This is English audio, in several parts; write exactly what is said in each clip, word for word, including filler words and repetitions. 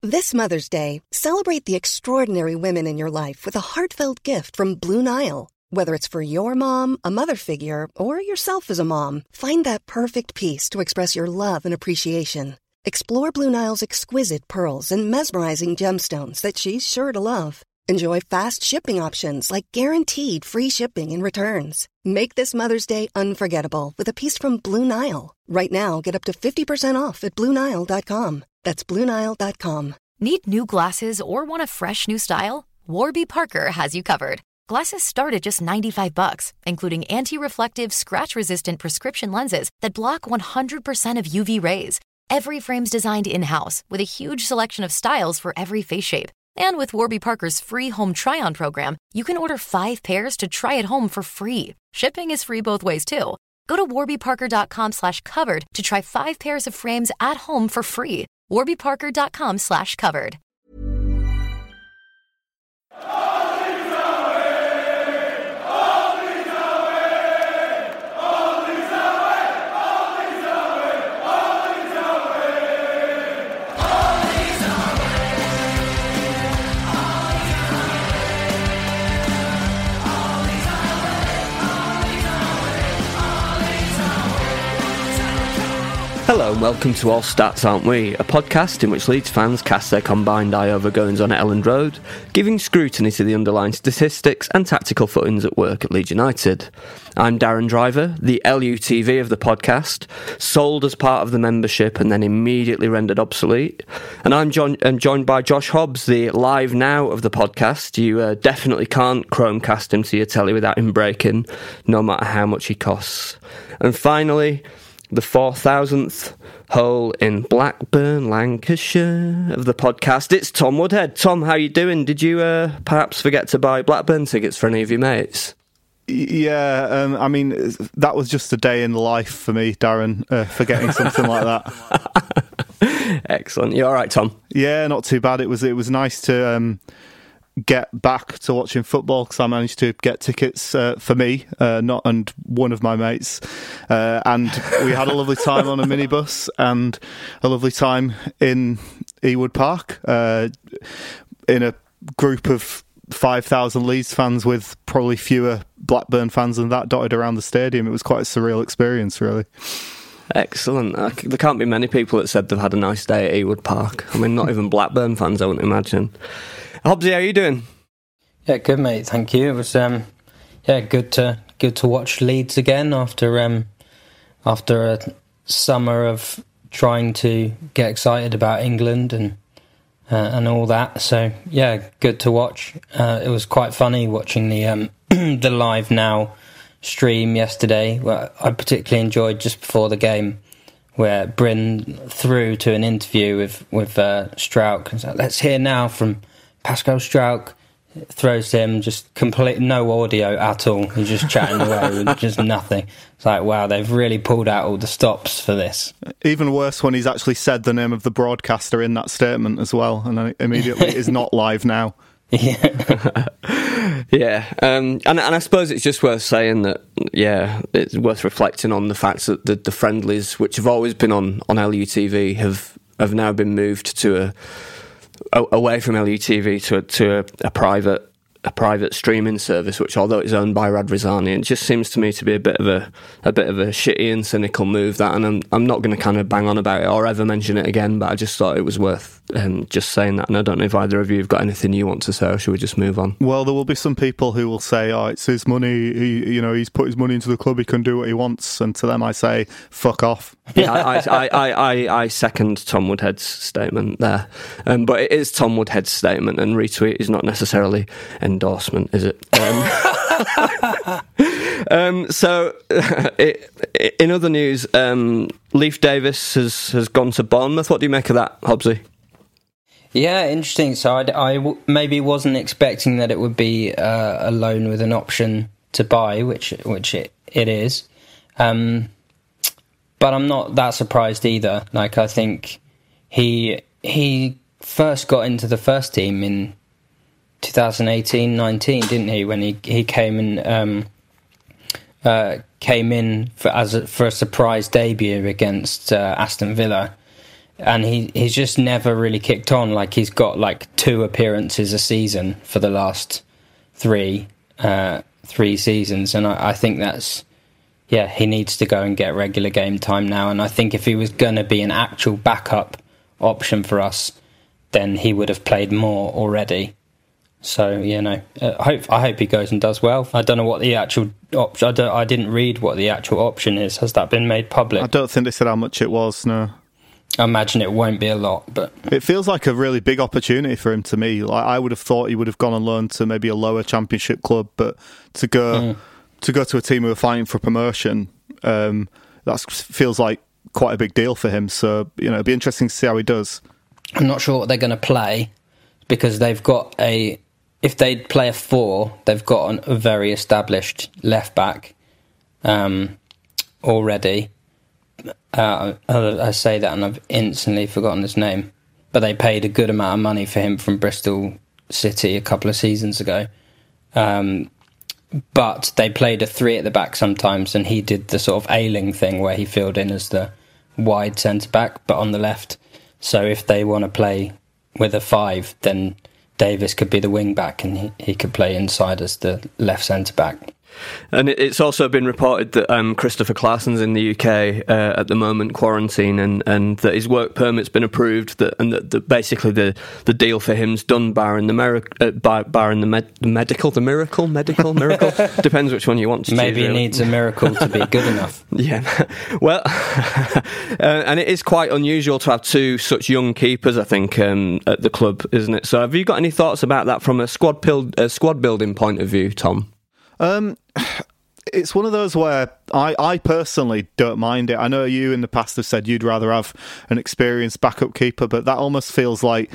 This Mother's Day, celebrate the extraordinary women in your life with a heartfelt gift from Blue Nile. Whether it's for your mom, a mother figure, or yourself as a mom, find that perfect piece to express your love and appreciation. Explore Blue Nile's exquisite pearls and mesmerizing gemstones that she's sure to love. Enjoy fast shipping options like guaranteed free shipping and returns. Make this Mother's Day unforgettable with a piece from Blue Nile. Right now, get up to fifty percent off at Blue Nile dot com. That's Blue Nile dot com. Need new glasses or want a fresh new style? Warby Parker has you covered. Glasses start at just ninety-five bucks, including anti-reflective, scratch-resistant prescription lenses that block one hundred percent of U V rays. Every frame's designed in-house with a huge selection of styles for every face shape. And with Warby Parker's free home try-on program, you can order five pairs to try at home for free. Shipping is free both ways, too. Go to warby parker dot com slash covered to try five pairs of frames at home for free. warby parker dot com slash covered. Hello and welcome to All Stats Aren't We, a podcast in which Leeds fans cast their combined eye over goings on at Elland Road, giving scrutiny to the underlying statistics and tactical footings at work at Leeds United. I'm Darren Driver, the L U T V of the podcast, sold as part of the membership and then immediately rendered obsolete. And I'm, John, I'm joined by Josh Hobbs, the live now of the podcast. You uh, definitely can't Chromecast him to your telly without him breaking, no matter how much he costs. And finally, the four thousandth hole in Blackburn, Lancashire of the podcast. It's Tom Woodhead. Tom, how you doing? Did you uh, perhaps forget to buy Blackburn tickets for any of your mates? Yeah, um, I mean, that was just a day in life for me, Darren, uh, forgetting something like that. Excellent. You all right, Tom? Yeah, not too bad. It was, it was nice to um, get back to watching football because I managed to get tickets uh, for me, uh, not and one of my mates, uh, and we had a lovely time on a minibus and a lovely time in Ewood Park uh, in a group of five thousand Leeds fans with probably fewer Blackburn fans than that dotted around the stadium. It was quite a surreal experience, really. Excellent. There can't be many people that said they've had a nice day at Ewood Park. I mean, not even Blackburn fans, I wouldn't imagine. Hobbsy, how are you doing? Yeah, good, mate. Thank you. It was um, yeah, good to good to watch Leeds again after um, after a summer of trying to get excited about England and uh, and all that. So yeah, good to watch. Uh, it was quite funny watching the um, the Live Now stream yesterday. Well, I particularly enjoyed just before the game, where Bryn threw to an interview with with uh, Strauch and said, "Let's hear now from Pascal Strauch." Throws to him, just complete no audio at all. He's just chatting away with just nothing. It's like, wow, they've really pulled out all the stops for this. Even worse when he's actually said the name of the broadcaster in that statement as well, and then immediately is not live now. Yeah, yeah, um, and and I suppose it's just worth saying that, yeah, it's worth reflecting on the fact that the, the friendlies, which have always been on, on L U T V, have have now been moved to a, a away from L U T V to a, to a, a private a private streaming service, which, although it's owned by Radrizzani, it just seems to me to be a bit of a a bit of a shitty and cynical move. That, and I'm I'm not going to kind of bang on about it or ever mention it again, but I just thought it was worth um, just saying that. And I don't know if either of you have got anything you want to say, or should we just move on? Well, there will be some people who will say, "Oh, it's his money. He, you know, he's put his money into the club. He can do what he wants." And to them, I say, "Fuck off." Yeah, I I, I, I, I second Tom Woodhead's statement there, um, but it is Tom Woodhead's statement, and retweet is not necessarily endorsement, is it? Um, um, so, it, in other news, um, Leif Davis has, has gone to Bournemouth. What do you make of that, Hobbsy? Yeah, interesting. So I, I w- maybe wasn't expecting that it would be uh, a loan with an option to buy, which which it, it is. Um, but I'm not that surprised either. Like, I think he he first got into the first team in twenty eighteen nineteen, didn't he? When he, he came and um, uh, came in for as a, for a surprise debut against uh, Aston Villa, and he he's just never really kicked on. Like, he's got like two appearances a season for the last three uh, three seasons, and I, I think that's yeah he needs to go and get regular game time now. And I think if he was going to be an actual backup option for us, then he would have played more already. So, you know, uh, hope I hope he goes and does well. I don't know what the actual option. I, don't, I didn't read what the actual option is. Has that been made public? I don't think they said how much it was. No, I imagine it won't be a lot, but it feels like a really big opportunity for him to me. Like, I would have thought he would have gone on loan to maybe a lower Championship club, but to go mm. to go to a team who are fighting for promotion, um, that feels like quite a big deal for him. So, you know, it'd be interesting to see how he does. I'm not sure what they're going to play, because they've got a. If they play a four, they've got an, a very established left back um, already. Uh, I, I say that and I've instantly forgotten his name. But they paid a good amount of money for him from Bristol City a couple of seasons ago. Um, but they played a three at the back sometimes, and he did the sort of Ayling thing where he filled in as the wide centre-back, but on the left. So if they want to play with a five, then Davis could be the wing back, and he, he could play inside as the left centre back. And it's also been reported that um, Christopher Claessen's in the U K uh, at the moment, quarantine, and, and that his work permit's been approved. That and that, that basically the, the deal for him's done, barring the meric- uh, bar, barring the, med- the medical, the miracle, medical, miracle. Depends which one you want to choose. Maybe he really. needs a miracle to be good enough. Yeah, well, uh, and it is quite unusual to have two such young keepers, I think, um, at the club, isn't it? So, have you got any thoughts about that from a squad pil- a squad building point of view, Tom? Um, it's one of those where I, I personally don't mind it. I know you in the past have said you'd rather have an experienced backup keeper, but that almost feels like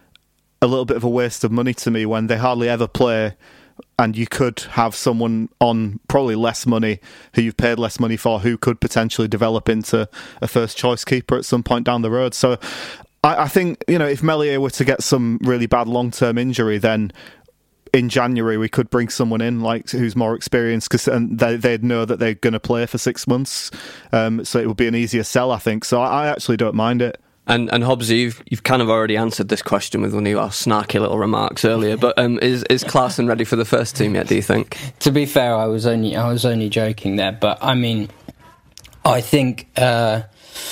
a little bit of a waste of money to me when they hardly ever play, and you could have someone on probably less money who you've paid less money for who could potentially develop into a first choice keeper at some point down the road. So I, I think, you know, if Meslier were to get some really bad long-term injury, then in January we could bring someone in like who's more experienced, because they, they'd know that they're going to play for six months, um, so it would be an easier sell, I think. So I, I actually don't mind it. And and Hobbsy, you've you've kind of already answered this question with one of your snarky little remarks earlier. But um, is is Klaassen ready for the first team yet? Do you think? To be fair, I was only I was only joking there. But I mean, I think, uh,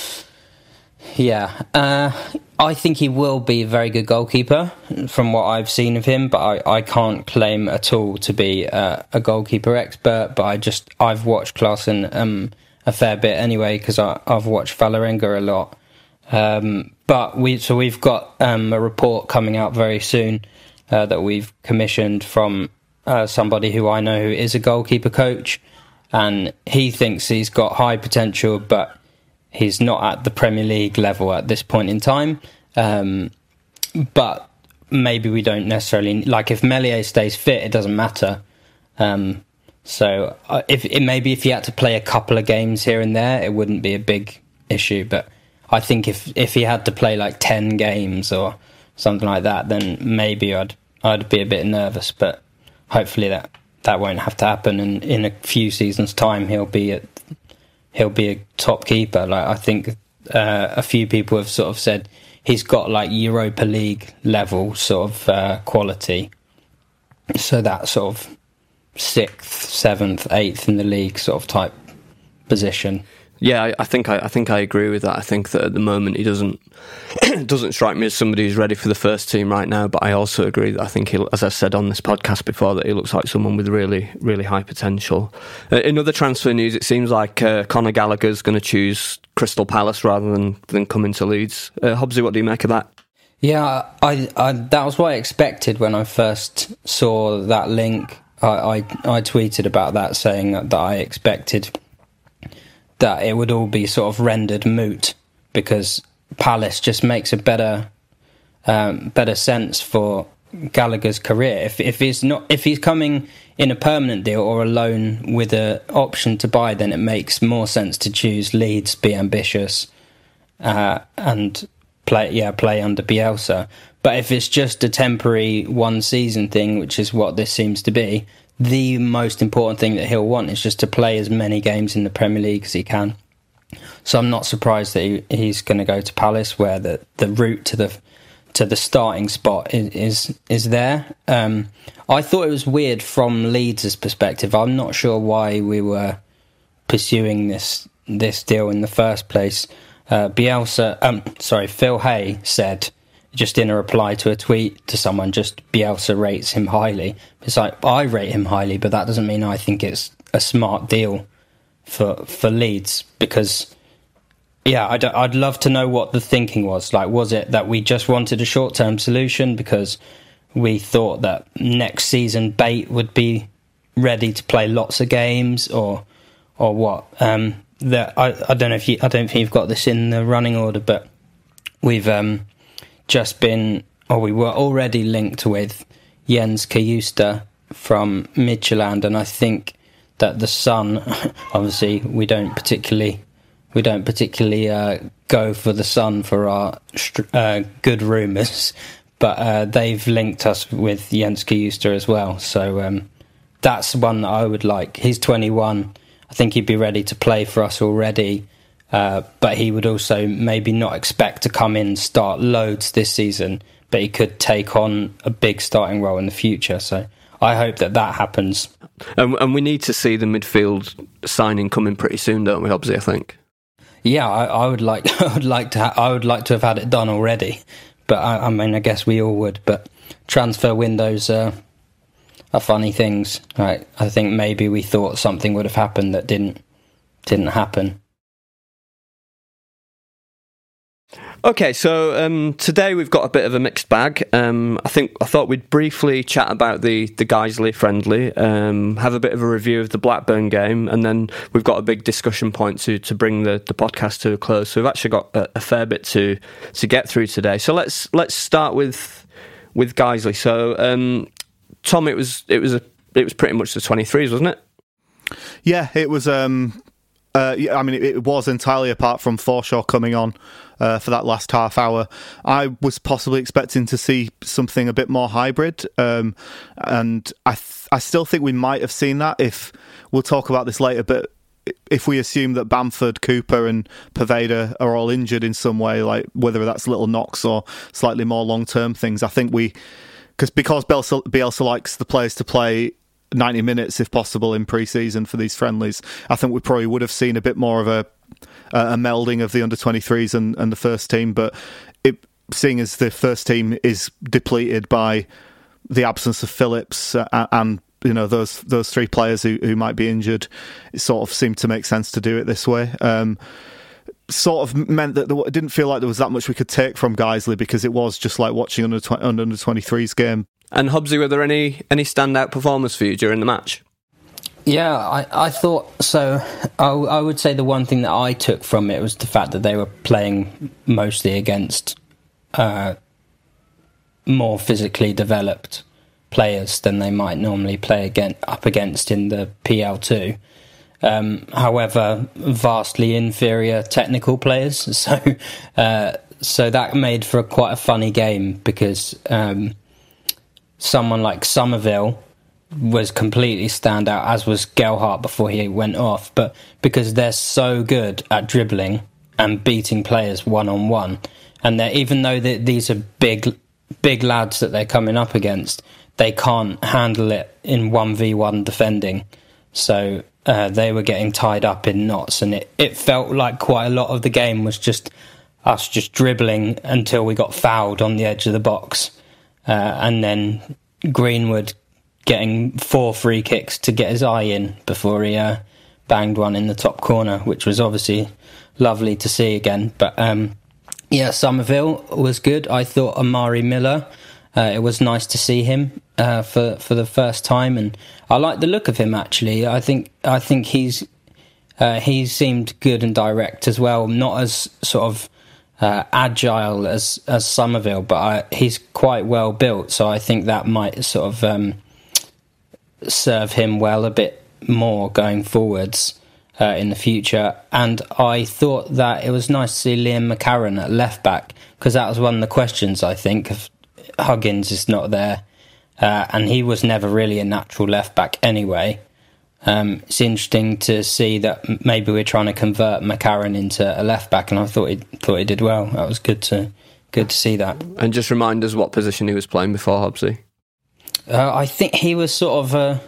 yeah. Uh, I think he will be a very good goalkeeper from what I've seen of him, but I, I can't claim at all to be uh, a goalkeeper expert. But I just I've watched Klaassen um, a fair bit anyway, because I've watched Vålerenga a lot. Um, but we so we've got um, a report coming out very soon uh, that we've commissioned from uh, somebody who I know who is a goalkeeper coach, and he thinks he's got high potential, but he's not at the Premier League level at this point in time. Um, but maybe we don't necessarily, like, if Meslier stays fit, it doesn't matter. Um, so uh, if it, maybe if he had to play a couple of games here and there, it wouldn't be a big issue. But I think if if he had to play like ten games or something like that, then maybe I'd I'd be a bit nervous. But hopefully that, that won't have to happen. And in a few seasons' time, he'll be at he'll be a top keeper. Like, I think uh, a few people have sort of said he's got like Europa League level sort of uh, quality. So that sort of sixth, seventh, eighth in the league sort of type position. Yeah, I, I think I, I think I agree with that. I think that at the moment he doesn't doesn't strike me as somebody who's ready for the first team right now. But I also agree that I think, he, as I said on this podcast before, that he looks like someone with really, really high potential. Uh, in other transfer news, it seems like uh, Conor Gallagher's going to choose Crystal Palace rather than, than coming to Leeds. Uh, Hobbsy, what do you make of that? Yeah, I, I that was what I expected when I first saw that link. I, I, I tweeted about that, saying that, that I expected that it would all be sort of rendered moot, because Palace just makes a better um, better sense for Gallagher's career. If if he's not if he's coming in a permanent deal or a loan with an option to buy, then it makes more sense to choose Leeds, be ambitious, uh, and play yeah play under Bielsa. But if it's just a temporary one season thing, which is what this seems to be, the most important thing that he'll want is just to play as many games in the Premier League as he can. So I'm not surprised that he, he's going to go to Palace, where the, the route to the to the starting spot is is, is there. Um, I thought it was weird from Leeds' perspective. I'm not sure why we were pursuing this this deal in the first place. Uh, Bielsa, um, sorry, Phil Hay said, just in a reply to a tweet to someone, just Bielsa rates him highly. It's like, I rate him highly, but that doesn't mean I think it's a smart deal for for Leeds, because, yeah, I'd, I'd love to know what the thinking was. Like, was it that we just wanted a short-term solution because we thought that next season Bate would be ready to play lots of games, or or what? Um, that I, I don't know if you, I don't think you've got this in the running order, but we've um, just been, or we were already linked with Jens Kajusta from Midtjylland, and I think that the Sun, obviously we don't particularly we don't particularly uh, go for the Sun for our uh, good rumours, but uh, they've linked us with Jens Kajusta as well. So um, that's one that I would like. He's twenty-one. I think he'd be ready to play for us already, uh, but he would also maybe not expect to come in and start loads this season, but he could take on a big starting role in the future. So I hope that that happens. And, and we need to see the midfield signing coming pretty soon, don't we, Hobbsy, I think? Yeah, I, I would like I would like to ha- I would like to have had it done already, but I, I mean I guess we all would. But transfer windows uh, are funny things. Right? I think maybe we thought something would have happened that didn't didn't happen. Okay, so um, today we've got a bit of a mixed bag. Um, I think I thought we'd briefly chat about the the Guiseley friendly, um, have a bit of a review of the Blackburn game, and then we've got a big discussion point to to bring the, the podcast to a close. So we've actually got a, a fair bit to to get through today. So let's let's start with with Guiseley. So um, Tom, it was it was a it was pretty much the twenty-threes, wasn't it? Yeah, it was. Um, uh, yeah, I mean, it, it was entirely apart from Forshaw coming on uh, for that last half hour. I was possibly expecting to see something a bit more hybrid, um, and I th- I still think we might have seen that. If we'll talk about this later, but if we assume that Bamford, Cooper, and Poveda are all injured in some way, like whether that's little knocks or slightly more long term things, I think we because because Bielsa, Bielsa likes the players to play ninety minutes if possible in pre-season for these friendlies. I think we probably would have seen a bit more of a a melding of the under twenty-threes and, and the first team, but it, seeing as the first team is depleted by the absence of Phillips uh, and you know those those three players who, who might be injured, it sort of seemed to make sense to do it this way. Um, sort of meant that there, it didn't feel like there was that much we could take from Guiseley, because it was just like watching under under twenty-threes game. And Hobbsy, were there any any standout performers for you during the match? Yeah, I, I thought so. I, I would say the one thing that I took from it was the fact that they were playing mostly against uh, more physically developed players than they might normally play again, up against in the P L two. Um, however, vastly inferior technical players. So, uh, so that made for a, quite a funny game, because Um, someone like Somerville was completely stand out, as was Gelhardt before he went off. But because they're so good at dribbling and beating players one-on-one, and they're, even though they, these are big big lads that they're coming up against, they can't handle it in one v one defending. So uh, they were getting tied up in knots, and it, it felt like quite a lot of the game was just us just dribbling until we got fouled on the edge of the box. Uh, and then Greenwood getting four free kicks to get his eye in before he uh, banged one in the top corner, which was obviously lovely to see again. But um, yeah, Somerville was good. I thought Amari Miller, uh, it was nice to see him uh, for for the first time, and I like the look of him actually. I think I think he's uh, he seemed good and direct as well, not as sort of Uh, agile as as Somerville, but I, he's quite well built, so I think that might sort of um, serve him well a bit more going forwards uh, in the future. And I thought that it was nice to see Liam McCarron at left back, because that was one of the questions, I think, if Huggins is not there, uh, and he was never really a natural left back anyway. Um, it's interesting to see that maybe we're trying to convert McCarron into a left back, and I thought he thought he did well. That was good to good to see that. And just remind us what position he was playing before, Hobbsy. Uh, I think he was sort of a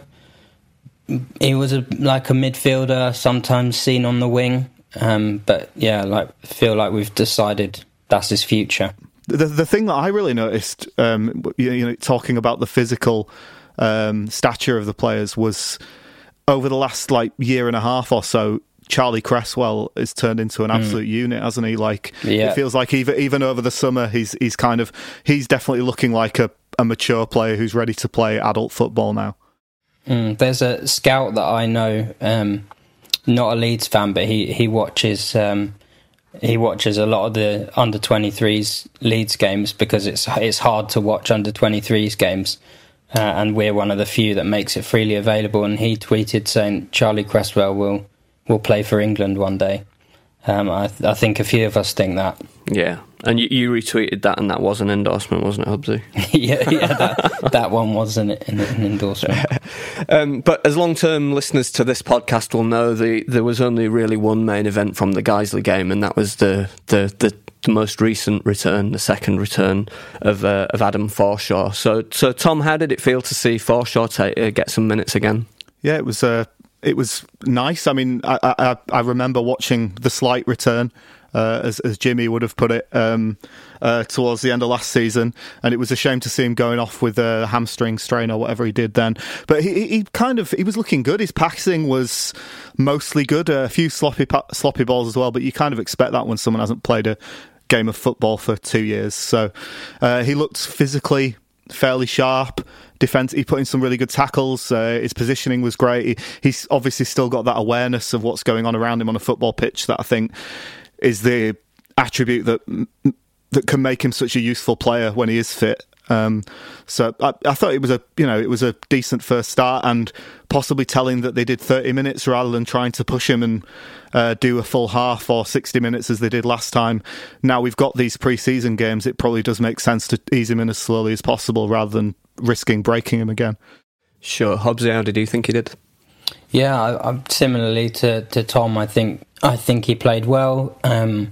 he was a, like a midfielder, sometimes seen on the wing. Um, but yeah, like feel like we've decided that's his future. The the thing that I really noticed, um, you, you know, talking about the physical um, stature of the players, was over the last like year and a half or so, Charlie Cresswell has turned into an absolute mm. unit, hasn't he? Like yeah. It feels like even even over the summer, he's he's kind of he's definitely looking like a, a mature player who's ready to play adult football now. Mm, there's a scout that I know, um, not a Leeds fan, but he he watches. Um, He watches a lot of the under twenty-threes Leeds games because it's it's hard to watch under twenty-threes games, uh, and we're one of the few that makes it freely available. And he tweeted saying Charlie Cresswell will will play for England one day. Um, I, th- I think a few of us think that. Yeah, and you, you retweeted that, and that was an endorsement, wasn't it, Hobbsy? yeah, yeah, that, that one was an, an, an endorsement. um, but as long-term listeners to this podcast will know, the, there was only really one main event from the Guiseley game, and that was the the, the, the most recent return, the second return of uh, of Adam Forshaw. So, so Tom, how did it feel to see Forshaw take, uh, get some minutes again? Yeah, it was. Uh... It was nice. I mean, I, I, I remember watching the slight return, uh, as, as Jimmy would have put it, um, uh, towards the end of last season, and it was a shame to see him going off with a hamstring strain or whatever he did then. But he, he kind of he was looking good. His passing was mostly good. A few sloppy sloppy balls as well, but you kind of expect that when someone hasn't played a game of football for two years. So uh, he looked physically fairly sharp. Defense, he put in some really good tackles. Uh, his positioning was great. He, he's obviously still got that awareness of what's going on around him on a football pitch that I think is the attribute that that can make him such a useful player when he is fit. Um, so I, I thought it was a you know it was a decent first start, and possibly telling that they did thirty minutes rather than trying to push him and uh, do a full half or sixty minutes as they did last time. Now we've got these pre-season games, it probably does make sense to ease him in as slowly as possible rather than risking breaking him again. Sure. Hobbsy, how did you think he did? Yeah, I, I, similarly to, to Tom, I think I think he played well. Um,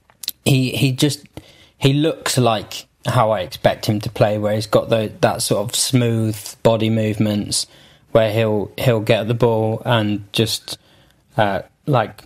he he just he looks like how I expect him to play, where he's got the, that sort of smooth body movements, where he'll he'll get the ball and just uh, like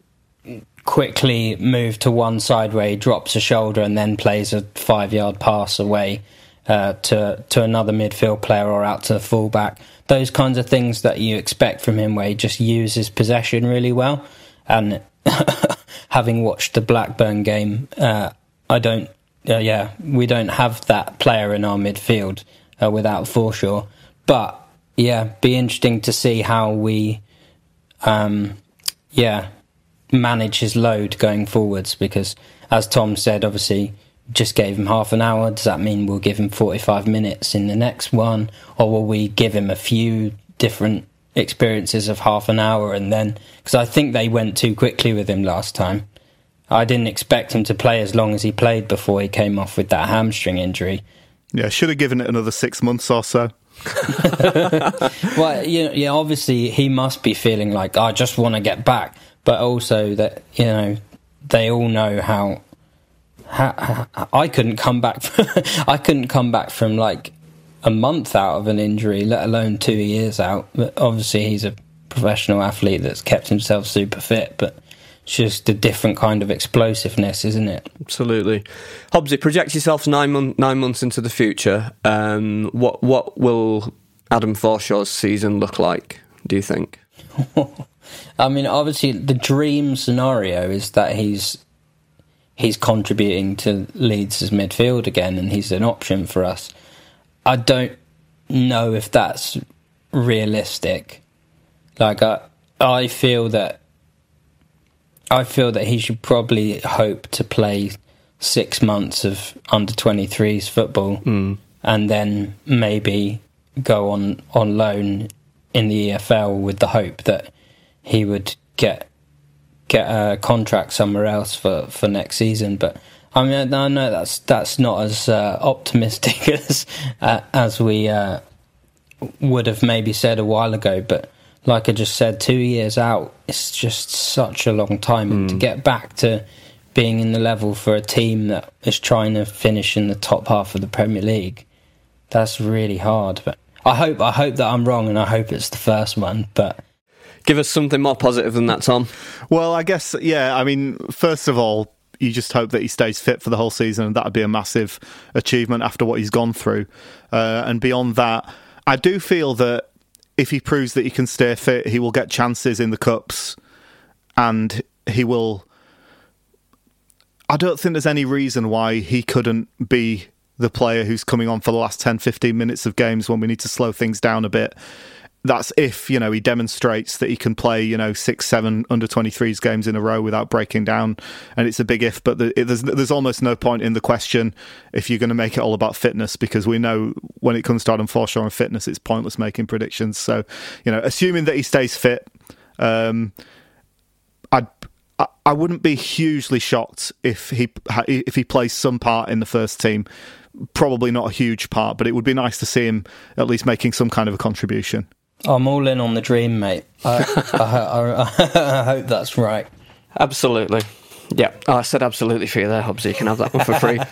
quickly move to one side where he drops a shoulder and then plays a five yard pass away uh, to to another midfield player or out to the fullback. Those kinds of things that you expect from him, where he just uses possession really well. And having watched the Blackburn game, uh, I don't. Uh, yeah, we don't have that player in our midfield uh, without Forshaw. But yeah, be interesting to see how we, um, yeah, manage his load going forwards. Because as Tom said, obviously, just gave him half an hour. Does that mean we'll give him forty-five minutes in the next one, or will we give him a few different experiences of half an hour and then? Because I think they went too quickly with him last time. I didn't expect him to play as long as he played before he came off with that hamstring injury. Yeah, should have given it another six months or so. Well, you know, yeah, obviously he must be feeling like, I just want to get back. But also that, you know, they all know how... how, how I couldn't come back from, I couldn't come back from like a month out of an injury, let alone two years out. But obviously he's a professional athlete that's kept himself super fit, but... it's just a different kind of explosiveness, isn't it? Absolutely. Hobbsy, project yourself nine, mon- nine months into the future. Um, what what will Adam Forshaw's season look like, do you think? I mean, obviously, the dream scenario is that he's he's contributing to Leeds' midfield again, and he's an option for us. I don't know if that's realistic. Like, I, I feel that I feel that he should probably hope to play six months of under twenty-threes football mm. and then maybe go on, on loan in the E F L with the hope that he would get get a contract somewhere else for, for next season. But I mean, I know that's that's not as uh, optimistic as uh, as we uh, would have maybe said a while ago. But like I just said, two years out, it's just such a long time. Mm. And to get back to being in the level for a team that is trying to finish in the top half of the Premier League, that's really hard. But I hope I hope that I'm wrong, and I hope it's the first one. But give us something more positive than that, Tom. Well, I guess, yeah, I mean, first of all, you just hope that he stays fit for the whole season, and that would be a massive achievement after what he's gone through. Uh, and beyond that, I do feel that if he proves that he can stay fit, he will get chances in the Cups, and he will... I don't think there's any reason why he couldn't be the player who's coming on for the last ten, fifteen minutes of games when we need to slow things down a bit. That's if, you know, he demonstrates that he can play, you know, six, seven under twenty-threes games in a row without breaking down. And it's a big if, but the, it, there's there's almost no point in the question if you're going to make it all about fitness, because we know when it comes to Adam Forshaw and fitness, it's pointless making predictions. So, you know, assuming that he stays fit, um, I'd, I I wouldn't be hugely shocked if he if he plays some part in the first team. Probably not a huge part, but it would be nice to see him at least making some kind of a contribution. I'm all in on the dream, mate. I, I, I, I hope that's right. Absolutely. Yeah, oh, I said absolutely for you there, Hobbs. You can have that one for free.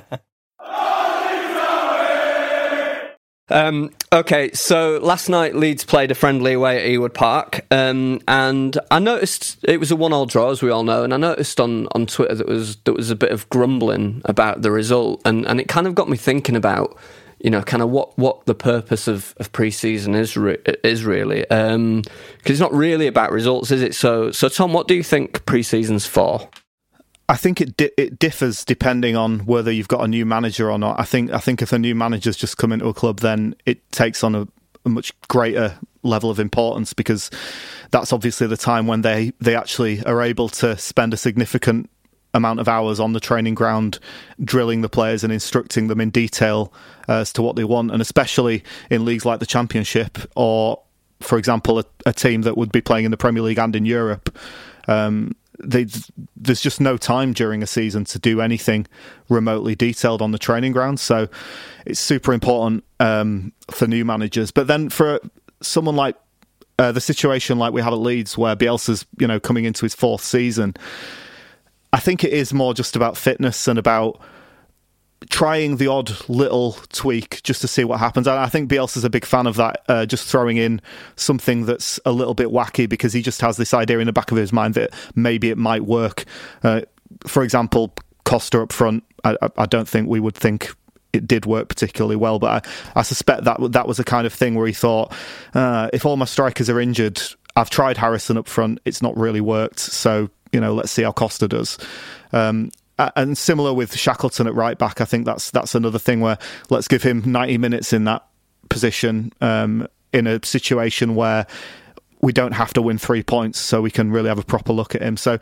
Um, okay, so last night Leeds played a friendly away at Ewood Park, um, and I noticed it was a one-all draw, as we all know, and I noticed on, on Twitter that was there was a bit of grumbling about the result, and, and it kind of got me thinking about, you know, kind of what, what the purpose of, of pre-season is re- is really, because um, it's not really about results, is it? So, so Tom, what do you think pre-season's for? I think it di- it differs depending on whether you've got a new manager or not. I think I think if a new manager's just come into a club, then it takes on a, a much greater level of importance, because that's obviously the time when they, they actually are able to spend a significant amount of hours on the training ground drilling the players and instructing them in detail as to what they want, and especially in leagues like the Championship or, for example, a, a team that would be playing in the Premier League and in Europe. Um, They, there's just no time during a season to do anything remotely detailed on the training ground, so it's super important um, for new managers. But then for someone like uh, the situation like we have at Leeds, where Bielsa's, you know, coming into his fourth season, I think it is more just about fitness and about trying the odd little tweak just to see what happens. I think Bielsa's a big fan of that, uh, just throwing in something that's a little bit wacky, because he just has this idea in the back of his mind that maybe it might work. Uh, for example, Costa up front, I, I don't think we would think it did work particularly well, but I, I suspect that that was a kind of thing where he thought, uh, if all my strikers are injured, I've tried Harrison up front, it's not really worked, so, you know, let's see how Costa does. Um, And similar with Shackleton at right back, I think that's that's another thing where let's give him ninety minutes in that position um, in a situation where we don't have to win three points, so we can really have a proper look at him. So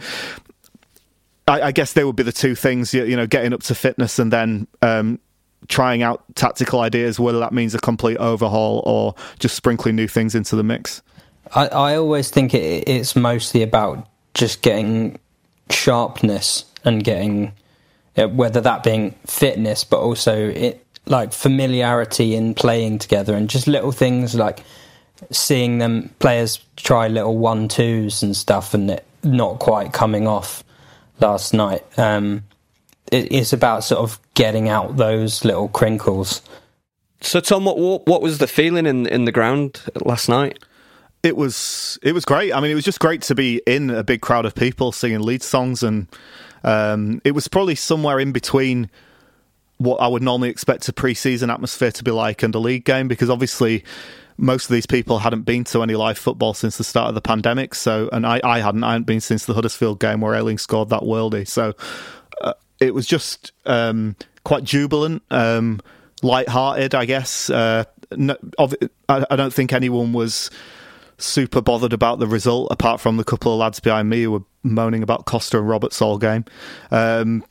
I, I guess they would be the two things, you, you know, getting up to fitness and then um, trying out tactical ideas, whether that means a complete overhaul or just sprinkling new things into the mix. I, I always think it, it's mostly about just getting sharpness and getting, uh, whether that being fitness, but also it like familiarity in playing together, and just little things like seeing them players try little one twos and stuff, and it not quite coming off last night. Um, it, it's about sort of getting out those little crinkles. So Tom, what what was the feeling in in the ground last night? It was it was great. I mean, it was just great to be in a big crowd of people singing Leeds songs, and um, it was probably somewhere in between what I would normally expect a pre-season atmosphere to be like and a league game, because obviously most of these people hadn't been to any live football since the start of the pandemic. So, and I, I hadn't, I hadn't been since the Huddersfield game where Ayling scored that worldie. So uh, it was just um, quite jubilant, um, light-hearted, I guess. Uh, no, I, I don't think anyone was super bothered about the result, apart from the couple of lads behind me who were moaning about Costa and Roberts all game. Um,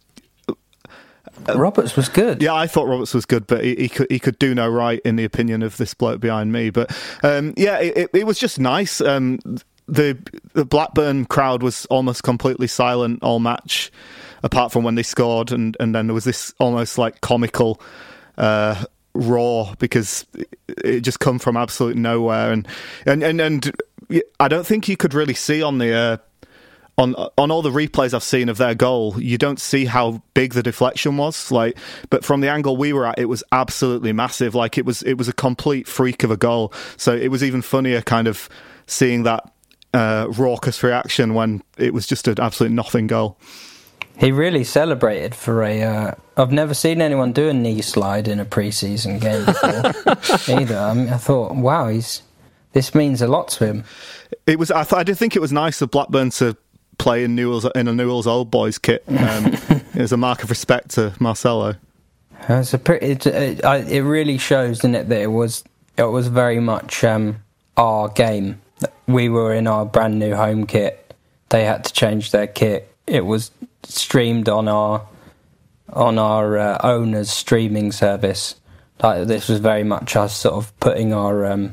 Roberts was good. Yeah, I thought Roberts was good, but he, he could he could do no right in the opinion of this bloke behind me. But um, yeah, it, it was just nice. Um, the the Blackburn crowd was almost completely silent all match, apart from when they scored, and, and then there was this almost like comical uh, raw because it just come from absolute nowhere, and and and, and I don't think you could really see on the uh, on on all the replays I've seen of their goal, you don't see how big the deflection was. Like, but from the angle we were at, it was absolutely massive. Like it was it was a complete freak of a goal. So it was even funnier, kind of seeing that uh, raucous reaction when it was just an absolute nothing goal. He really celebrated for a... Uh, I've never seen anyone do a knee slide in a pre-season game before either. I mean, I thought, wow, he's this means a lot to him. It was. I thought. I did think it was nice of Blackburn to play in Newell's in a Newell's Old Boys kit. Um, it was a mark of respect to Marcelo. It's a pretty. It, it, it really shows, didn't it, that it was it was very much um, our game. We were in our brand new home kit. They had to change their kit. It was streamed on our on our uh, owner's streaming service. Like, this was very much us sort of putting our um,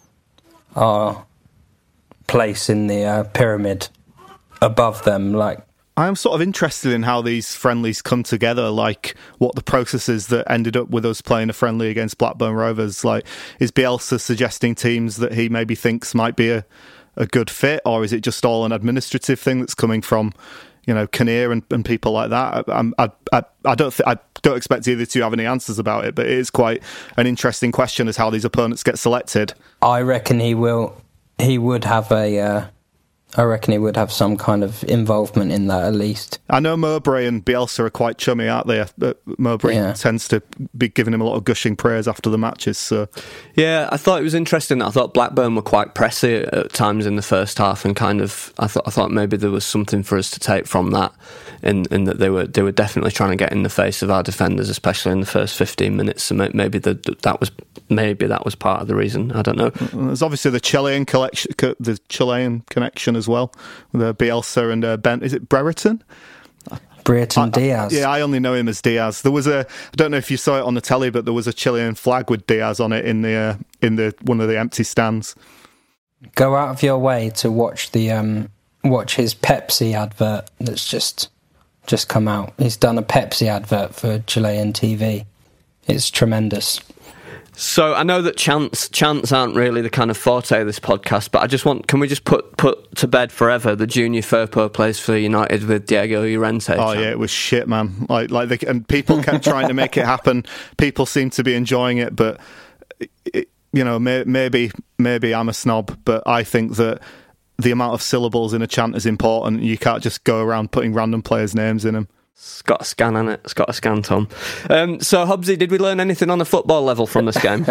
our place in the uh, pyramid above them. Like, I am sort of interested in how these friendlies come together, like what the process is that ended up with us playing a friendly against Blackburn Rovers. Like, is Bielsa suggesting teams that he maybe thinks might be a, a good fit, or is it just all an administrative thing that's coming from, you know, Kinnear and, and people like that? I, I, I, I don't th- I don't expect either to have any answers about it, but it is quite an interesting question as how these opponents get selected. I reckon he will. He would have a... Uh... I reckon he would have some kind of involvement in that, at least. I know Mowbray and Bielsa are quite chummy, aren't they? But Mowbray yeah. tends to be giving him a lot of gushing praise after the matches. So, yeah, I thought it was interesting. I thought Blackburn were quite pressy at times in the first half, and kind of, I thought, I thought maybe there was something for us to take from that, in, in that they were they were definitely trying to get in the face of our defenders, especially in the first fifteen minutes. So maybe the, that was maybe that was part of the reason. I don't know. There's obviously the Chilean collection, the Chilean connection as well, with uh, Bielsa and uh, Ben. Is it Brereton? Brereton Diaz. I, yeah, I only know him as Diaz. There was a. I don't know if you saw it on the telly, but there was a Chilean flag with Diaz on it in the uh, in the one of the empty stands. Go out of your way to watch the um, watch his Pepsi advert that's just just come out. He's done a Pepsi advert for Chilean T V. It's tremendous. So I know that chants chants aren't really the kind of forte of this podcast, but I just want, can we just put put to bed forever the Junior Firpo plays for United with Diego Llorente? Oh chant? Yeah, it was shit, man. Like like they, and people kept trying to make it happen. People seem to be enjoying it, but it, you know, may, maybe maybe I'm a snob, but I think that the amount of syllables in a chant is important. You can't just go around putting random players' names in them. It's got a scan on it. It's got a scan, Tom. Um, so, Hobbsy, did we learn anything on a football level from this game?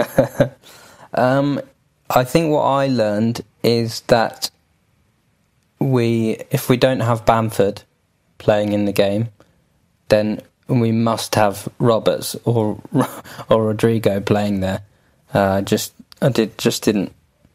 um, I think what I learned is that we, if we don't have Bamford playing in the game, then we must have Roberts or or Rodrigo playing there. Uh, just I did just didn't.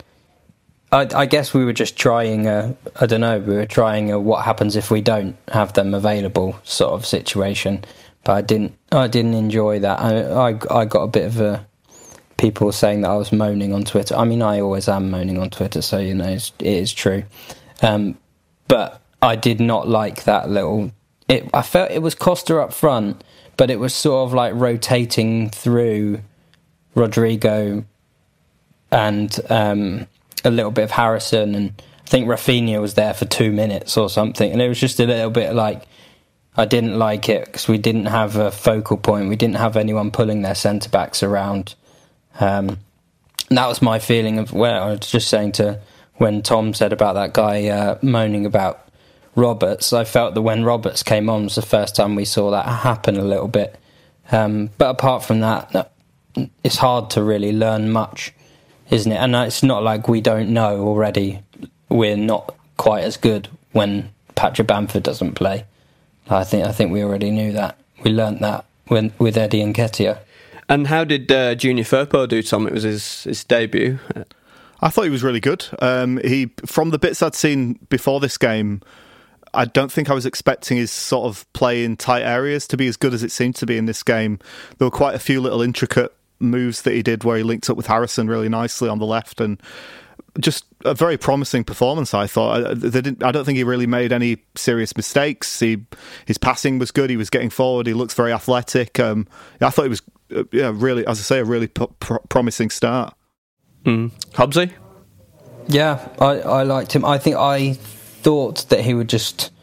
I, I guess we were just trying a, I don't know, we were trying a what happens if we don't have them available sort of situation. But I didn't I didn't enjoy that. I, I, I got a bit of a, people saying that I was moaning on Twitter. I mean, I always am moaning on Twitter, so, you know, it's, it is true. Um, but I did not like that little, it. I felt it was Costa up front, but it was sort of like rotating through Rodrigo and... Um, a little bit of Harrison, and I think Rafinha was there for two minutes or something, and it was just a little bit like, I didn't like it because we didn't have a focal point, we didn't have anyone pulling their centre backs around. Um, that was my feeling of, well, I was just saying to, when Tom said about that guy uh, moaning about Roberts, I felt that when Roberts came on was the first time we saw that happen a little bit. Um, but apart from that, it's hard to really learn much, isn't it? And it's not like we don't know already. We're not quite as good when Patrick Bamford doesn't play. I think I think we already knew that. We learnt that when, with Eddie Nketiah. And how did uh, Junior Firpo do, Tom? It was his, his debut. I thought he was really good. Um, he, from the bits I'd seen before this game, I don't think I was expecting his sort of play in tight areas to be as good as it seemed to be in this game. There were quite a few little intricate moves that he did where he linked up with Harrison really nicely on the left, and just a very promising performance, I thought. I, they didn't, I don't think he really made any serious mistakes. He, his passing was good, he was getting forward, he looks very athletic. Um, I thought he was uh, yeah, really, as I say, a really p- pr- promising start. Mm. Hobbsy? Yeah, I, I liked him. I think I thought that he would just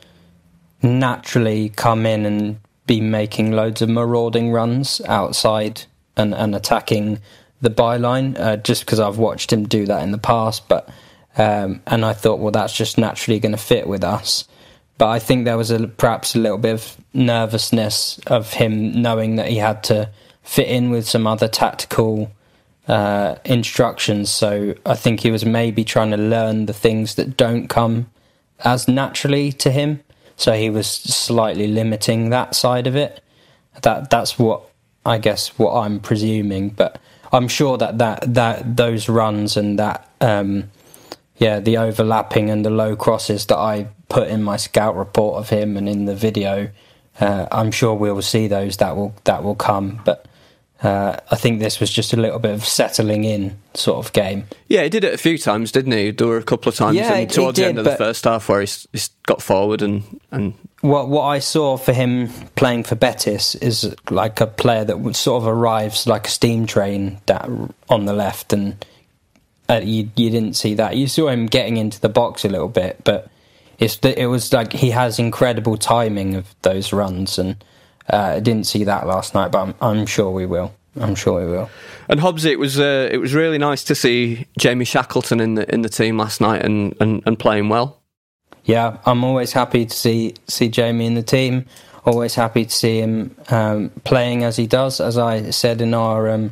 naturally come in and be making loads of marauding runs outside and, and attacking the byline, uh, just because I've watched him do that in the past. But um, and I thought, well, that's just naturally going to fit with us. But I think there was a, perhaps a little bit of nervousness of him knowing that he had to fit in with some other tactical uh, instructions. So I think he was maybe trying to learn the things that don't come as naturally to him. So he was slightly limiting that side of it. That that's what I guess what I'm presuming. But I'm sure that that, that those runs and that um, yeah the overlapping and the low crosses that I put in my scout report of him and in the video, uh, I'm sure we will see those that will that will come. But uh, I think this was just a little bit of settling in sort of game. Yeah, he did it a few times, didn't he? There were a couple of times yeah, and towards did, the end of the first half where he's, he's got forward and, and... What, what I saw for him playing for Betis is like a player that would sort of arrives like a steam train that on the left, and uh, you, you didn't see that. You saw him getting into the box a little bit, but It's the, it was like he has incredible timing of those runs, and uh, I didn't see that last night, but I'm, I'm sure we will. I'm sure we will. And Hobbs, it was uh, it was really nice to see Jamie Shackleton in the in the team last night and, and, and playing well. Yeah, I'm always happy to see see Jamie in the team. Always happy to see him um, playing as he does. As I said in our um,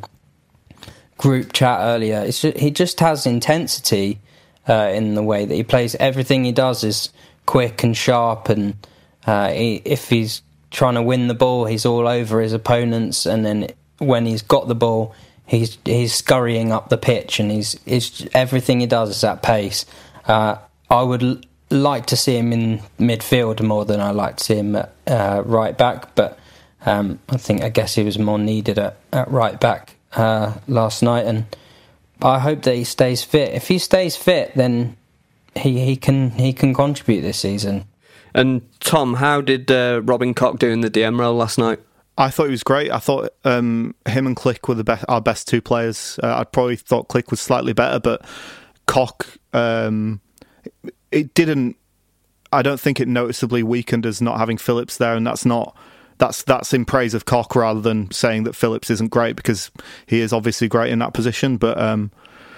group chat earlier, it's just, he just has intensity. Uh, in the way that he plays. Everything he does is quick and sharp, and uh, he, if he's trying to win the ball, he's all over his opponents, and then when he's got the ball, he's he's scurrying up the pitch, and he's, he's everything he does is at pace. Uh, I would l- like to see him in midfield more than I like to see him at uh, right back, but um, I think I guess he was more needed at, at right back uh, last night, and I hope that he stays fit. If he stays fit, then he, he can he can contribute this season. And Tom, how did uh, Robin Koch do in the D M role last night? I thought he was great. I thought um, him and Click were the best, our best two players. Uh, I probably thought Click was slightly better, but Koch, um, it didn't. I don't think it noticeably weakened us not having Phillips there, and that's not. That's that's in praise of Koch rather than saying that Phillips isn't great, because he is obviously great in that position. But um,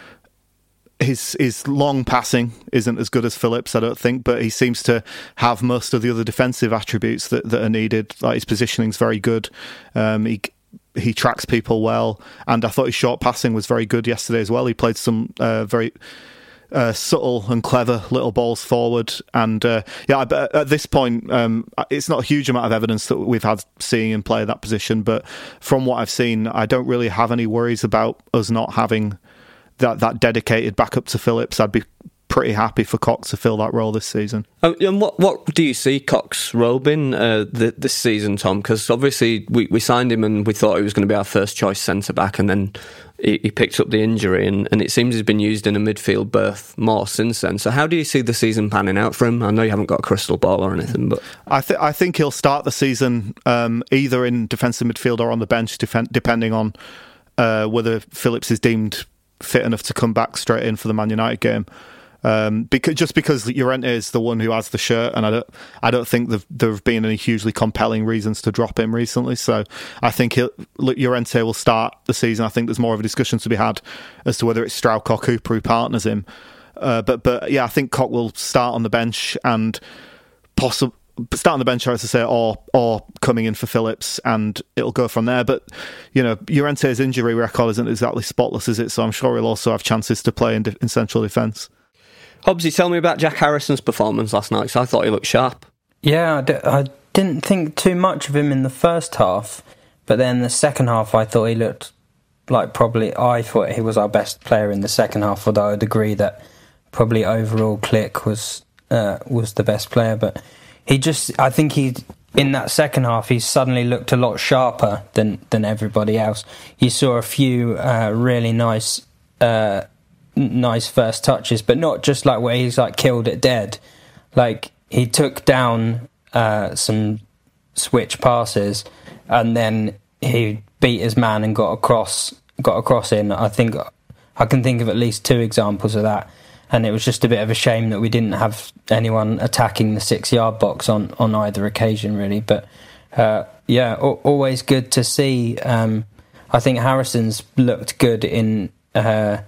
his his long passing isn't as good as Phillips, I don't think. But he seems to have most of the other defensive attributes that, that are needed. Like his positioning's very good. Um, he he tracks people well, and I thought his short passing was very good yesterday as well. He played some uh, very. Uh, subtle and clever little balls forward, and uh, yeah, but at this point, um, it's not a huge amount of evidence that we've had seeing him play that position. But from what I've seen, I don't really have any worries about us not having that that dedicated backup to Phillips. I'd be pretty happy for Koch to fill that role this season. Oh, and what what do you see Koch's role been uh, th- this season, Tom? Because obviously we, we signed him and we thought he was going to be our first choice centre back, and then he, he picked up the injury, and, and it seems he's been used in a midfield berth more since then. So how do you see the season panning out for him? I know you haven't got a crystal ball or anything, but I think I think he'll start the season um, either in defensive midfield or on the bench, def- depending on uh, whether Phillips is deemed fit enough to come back straight in for the Man United game. Um, because just because Llorente is the one who has the shirt, and I don't, I don't think there have been any hugely compelling reasons to drop him recently. So I think he'll, Llorente will start the season. I think there's more of a discussion to be had as to whether it's Strauch or Cooper who partners him. Uh, but but yeah, I think Koch will start on the bench and possibly start on the bench, as I say, or or coming in for Phillips, and it'll go from there. But you know, Llorente's injury record isn't exactly spotless, is it? So I'm sure he'll also have chances to play in, de- in central defence. Hobbsy, tell me about Jack Harrison's performance last night, because I thought he looked sharp. Yeah, I, d- I didn't think too much of him in the first half, but then the second half I thought he looked like probably, I thought he was our best player in the second half, although I'd agree that probably overall Click was uh, was the best player. But he just, I think he, in that second half, he suddenly looked a lot sharper than, than everybody else. You saw a few uh, really nice... Uh, nice first touches, but not just like where he's like killed it dead. Like he took down uh, some switch passes, and then he beat his man and got across, got across in. I think I can think of at least two examples of that. And it was just a bit of a shame that we didn't have anyone attacking the six-yard box on, on either occasion, really. But, uh, yeah, a- always good to see. Um, I think Harrison's looked good in... Uh,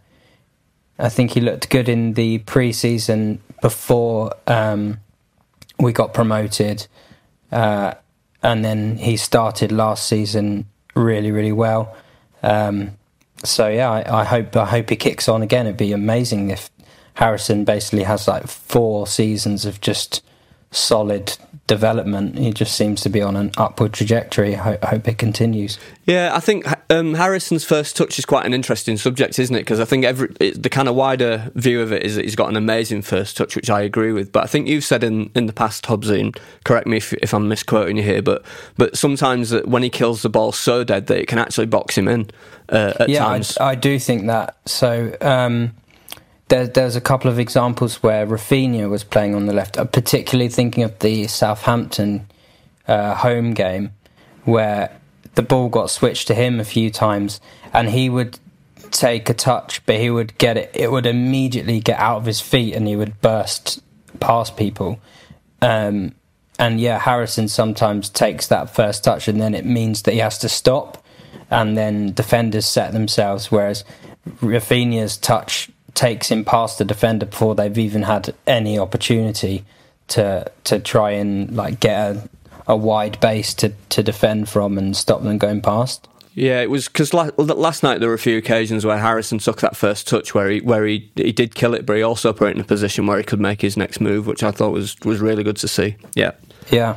I think he looked good in the pre-season before um, we got promoted. Uh, and then he started last season really, really well. Um, so, yeah, I, I hope I hope he kicks on again. It'd be amazing if Harrison basically has like four seasons of just solid development. He just seems to be on an upward trajectory. I hope, I hope it continues. Yeah, I think um, Harrison's first touch is quite an interesting subject, isn't it? Because I think every it, the kind of wider view of it is that he's got an amazing first touch, which I agree with. But I think you've said in, in the past, Hobbsy, and correct me if, if I'm misquoting you here, but but sometimes that when he kills the ball so dead that it can actually box him in uh, at yeah, times. I, I do think that. So... Um, There, there's a couple of examples where Rafinha was playing on the left, I'm particularly thinking of the Southampton uh, home game, where the ball got switched to him a few times, and he would take a touch, but he would get it, it would immediately get out of his feet, and he would burst past people. Um, and yeah, Harrison sometimes takes that first touch, and then it means that he has to stop, and then defenders set themselves, whereas Rafinha's touch takes him past the defender before they've even had any opportunity to to try and like get a, a wide base to, to defend from and stop them going past. Yeah, it was because la- last night there were a few occasions where Harrison took that first touch where he where he, he did kill it, but he also put it in a position where he could make his next move, which I thought was, was really good to see. Yeah. Yeah.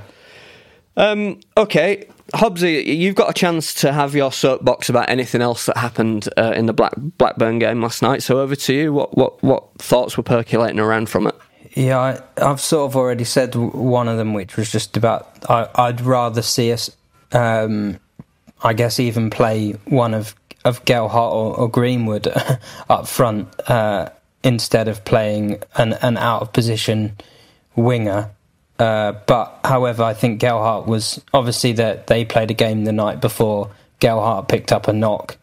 Um, okay, Hobbsy, you've got a chance to have your soapbox about anything else that happened uh, in the Black Blackburn game last night. So over to you. What what what thoughts were percolating around from it? Yeah, I, I've sort of already said one of them, which was just about I, I'd rather see us, um, I guess, even play one of of Gelhardt or, or Greenwood up front uh, instead of playing an, an out of position winger. Uh, but, however, I think Gelhardt was... Obviously, that they played a game the night before. Gelhardt picked up a knock.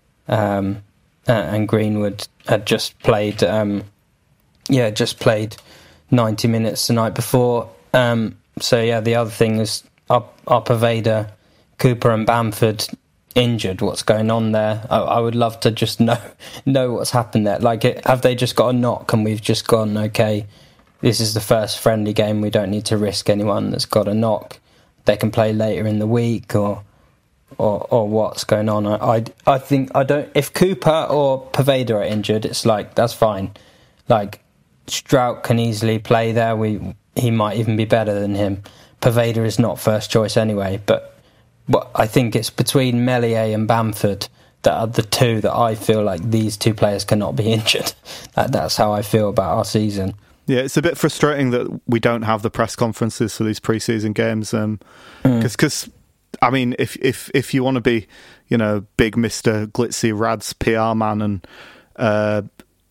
Um, and Greenwood had just played... Um, yeah, just played ninety minutes the night before. Um, so, yeah, the other thing is... Are, are Poveda, Cooper and Bamford injured? What's going on there? I, I would love to just know know what's happened there. Like, it, have they just got a knock and we've just gone, OK... This is the first friendly game. We don't need to risk anyone that's got a knock. They can play later in the week, or or, or what's going on. I, I I think I don't. If Cooper or Poveda are injured, it's like that's fine. Like Strout can easily play there. We he might even be better than him. Poveda is not first choice anyway. But but I think it's between Meslier and Bamford that are the two that I feel like these two players cannot be injured. That that's how I feel about our season. Yeah, it's a bit frustrating that we don't have the press conferences for these pre-season games. Um, because, mm. I mean, if if if you want to be, you know, big Mister Glitzy Rad's P R man and uh,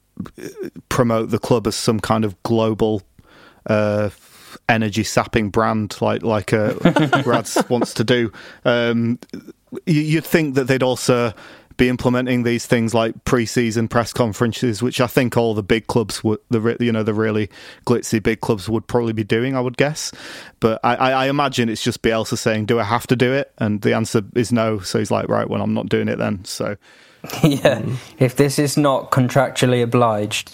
promote the club as some kind of global uh, energy sapping brand like like uh, Rads wants to do, um, you'd think that they'd also be implementing these things like pre-season press conferences, which I think all the big clubs would, the you know the really glitzy big clubs would probably be doing, I would guess. But I, I imagine it's just Bielsa saying, "Do I have to do it?" And the answer is no. So he's like, "Right, well, I'm not doing it then." So yeah, if this is not contractually obliged.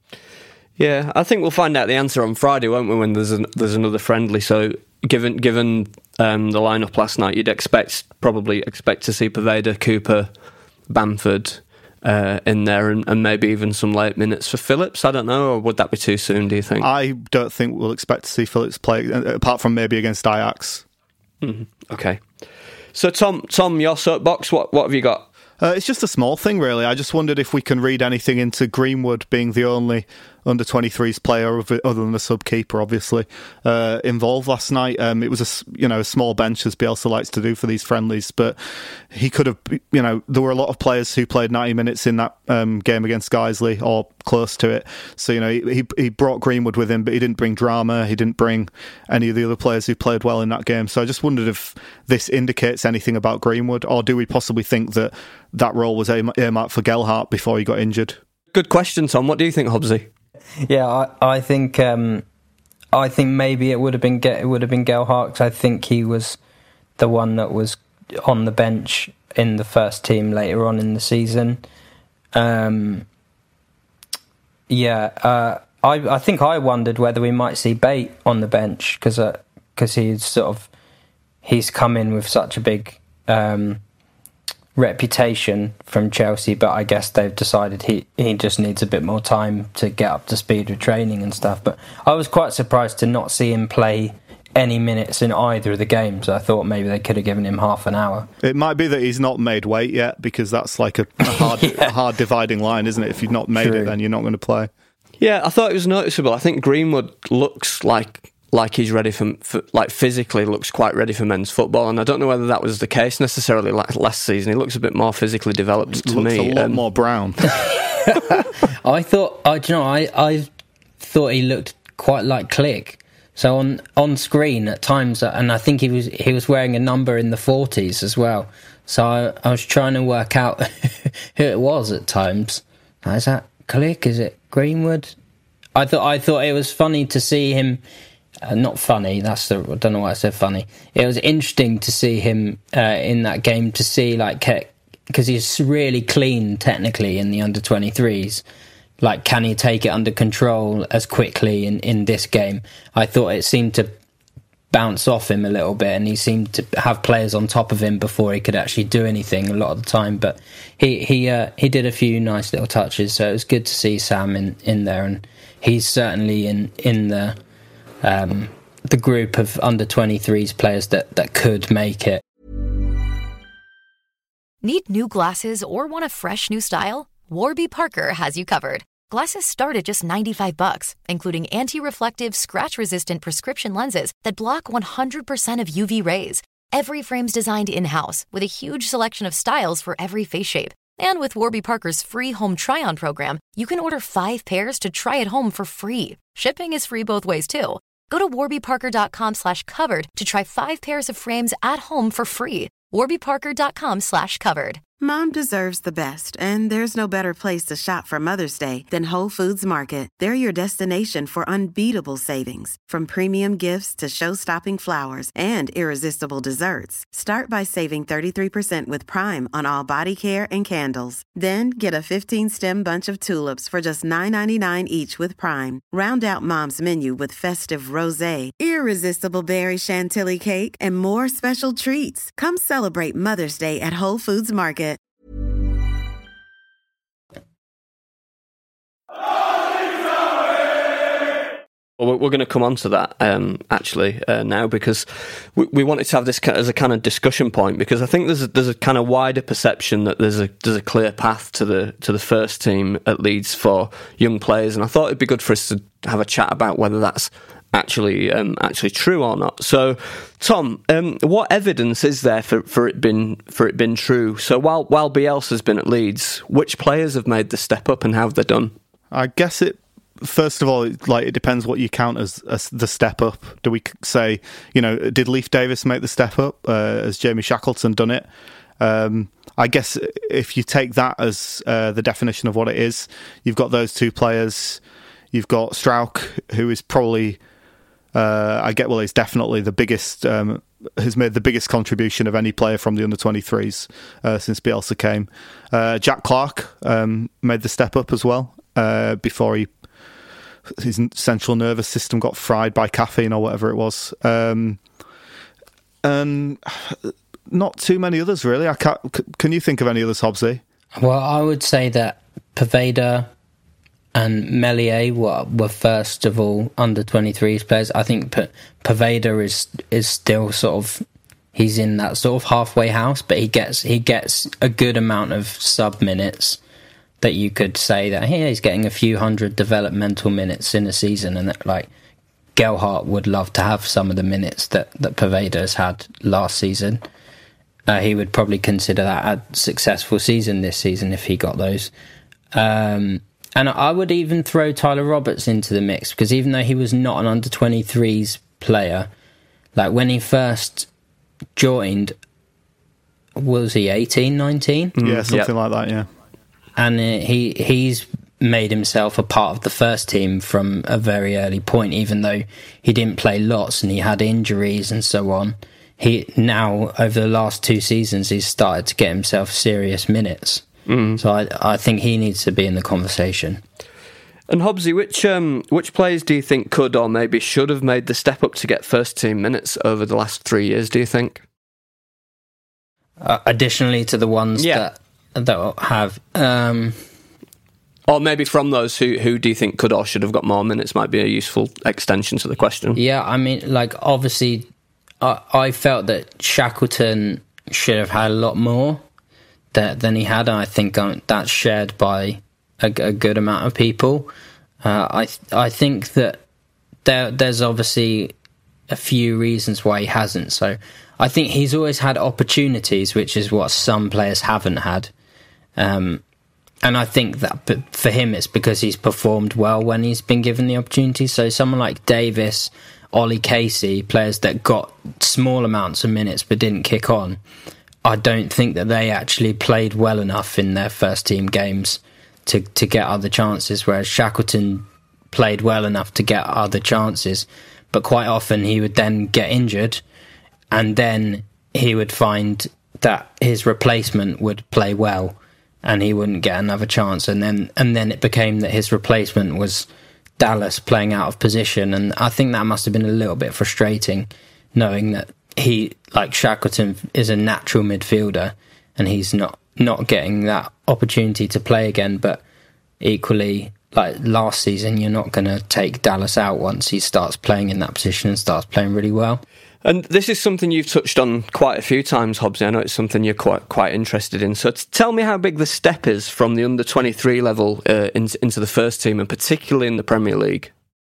Yeah, I think we'll find out the answer on Friday, won't we? When there's an, there's another friendly. So given given um, the lineup last night, you'd expect probably expect to see Poveda, Cooper, Bamford uh, in there, and, and maybe even some late minutes for Phillips. I don't know, or would that be too soon, do you think? I don't think we'll expect to see Phillips play, apart from maybe against Ajax. Mm-hmm. Okay. So, Tom, Tom, your soapbox, what, what have you got? Uh, it's just a small thing, really. I just wondered if we can read anything into Greenwood being the only under twenty-threes player, other than the sub-keeper, obviously, uh, involved last night. Um, it was a, you know, a small bench, as Bielsa likes to do for these friendlies, but he could have, you know, there were a lot of players who played ninety minutes in that um, game against Guiseley, or close to it. So, you know, he he brought Greenwood with him, but he didn't bring Drama. He didn't bring any of the other players who played well in that game. So I just wondered if this indicates anything about Greenwood, or do we possibly think that that role was earmarked for Gelhardt before he got injured? Good question, Tom. What do you think, Hobbsy? Yeah, I, I think um, I think maybe it would have been it would have been Gelhardt, 'cause I think he was the one that was on the bench in the first team later on in the season. Um, yeah, uh, I I think I wondered whether we might see Bate on the bench, because because uh, he's sort of he's come in with such a big Um, reputation from Chelsea, but I guess they've decided he, he just needs a bit more time to get up to speed with training and stuff. But I was quite surprised to not see him play any minutes in either of the games. I thought maybe they could have given him half an hour. It might be that he's not made weight yet, because that's like a, a hard yeah. a hard dividing line, isn't it? If you've not made True. it, then you're not going to play. Yeah, I thought it was noticeable. I think Greenwood looks like like he's ready for, for, like physically looks quite ready for men's football, and I don't know whether that was the case necessarily like last season. He looks a bit more physically developed to looks me. Looks a lot um, more brown. I thought, I do you know, I, I thought he looked quite like Click. So on on screen at times, and I think he was he was wearing a number in the forties as well. So I, I was trying to work out who it was at times. Is that Click? Is it Greenwood? I thought I thought it was funny to see him. Uh, not funny. That's the. I don't know why I said funny. It was interesting to see him uh, in that game. To see like, because he's really clean technically in the under twenty-threes. Like, can he take it under control as quickly in, in this game? I thought it seemed to bounce off him a little bit, and he seemed to have players on top of him before he could actually do anything a lot of the time. But he he uh, he did a few nice little touches, so it was good to see Sam in, in there, and he's certainly in in the. Um, the group of under twenty-threes players that, that could make it. Need new glasses or want a fresh new style? Warby Parker has you covered. Glasses start at just ninety-five bucks, including anti-reflective, scratch-resistant prescription lenses that block one hundred percent of U V rays. Every frame's designed in-house with a huge selection of styles for every face shape. And with Warby Parker's free home try-on program, you can order five pairs to try at home for free. Shipping is free both ways, too. Go to warbyparker.com slash covered to try five pairs of frames at home for free. warbyparker.com slash covered. Mom deserves the best, and there's no better place to shop for Mother's Day than Whole Foods Market. They're your destination for unbeatable savings, from premium gifts to show-stopping flowers and irresistible desserts. Start by saving thirty-three percent with Prime on all body care and candles. Then get a fifteen-stem bunch of tulips for just nine ninety-nine each with Prime. Round out Mom's menu with festive rosé, irresistible berry chantilly cake, and more special treats. Come celebrate Mother's Day at Whole Foods Market. Well, we're going to come on to that um, actually uh, now, because we, we wanted to have this as a kind of discussion point, because I think there's a, there's a kind of wider perception that there's a there's a clear path to the to the first team at Leeds for young players, and I thought it'd be good for us to have a chat about whether that's actually um, actually true or not. So, Tom, um, what evidence is there for, for it been for it been true? So while while Bielsa's been at Leeds, which players have made the step up and how have they done? I guess it. First of all, like it depends what you count as, as the step up. Do we say, you know, did Leif Davis make the step up? Uh, has Jamie Shackleton done it? Um, I guess if you take that as uh, the definition of what it is, you've got those two players. You've got Strauch, who is probably, uh, I get well, he's definitely the biggest, um, has made the biggest contribution of any player from the under twenty-threes uh, since Bielsa came. Uh, Jack Clark um, made the step up as well uh, before he. His central nervous system got fried by caffeine or whatever it was, um, and not too many others really. I can't. Can you think of any others, Hobbsy? Well, I would say that Poveda and Meslier were, were first of all under twenty-threes players. I think P- Poveda is is still sort of he's in that sort of halfway house, but he gets he gets a good amount of sub minutes. That you could say that hey, he's getting a few hundred developmental minutes in a season, and that like Gelhardt would love to have some of the minutes that that Poveda has had last season. Uh, he would probably consider that a successful season this season if he got those. Um, and I would even throw Tyler Roberts into the mix, because even though he was not an under twenty-threes player, like when he first joined, was he eighteen, nineteen? Yeah, something yep. like that, yeah. And uh, he he's made himself a part of the first team from a very early point, even though he didn't play lots and he had injuries and so on. He now, over the last two seasons, he's started to get himself serious minutes. Mm. So I I think he needs to be in the conversation. And Hobbsy, which um, which players do you think could or maybe should have made the step up to get first team minutes over the last three years, do you think? Uh, additionally to the ones yeah. that that have... Um, or maybe from those, who, who do you think could or should have got more minutes might be a useful extension to the question. Yeah, I mean, like, obviously, I, I felt that Shackleton should have had a lot more that, than he had, and I think um, that's shared by a, a good amount of people. Uh, I I think that there there's obviously a few reasons why he hasn't. So I think he's always had opportunities, which is what some players haven't had. Um, and I think that for him, it's because he's performed well when he's been given the opportunity. So someone like Davis, Ollie Casey, players that got small amounts of minutes but didn't kick on, I don't think that they actually played well enough in their first team games to, to get other chances, whereas Shackleton played well enough to get other chances. But quite often he would then get injured, and then he would find that his replacement would play well and he wouldn't get another chance. And then and then it became that his replacement was Dallas playing out of position. And I think that must have been a little bit frustrating, knowing that he, like Shackleton, is a natural midfielder and he's not, not getting that opportunity to play again. But equally, like last season, you're not going to take Dallas out once he starts playing in that position and starts playing really well. And this is something you've touched on quite a few times, Hobbsy. I know it's something you're quite quite interested in. So t- tell me how big the step is from the under twenty-three level uh, in, into the first team, and particularly in the Premier League.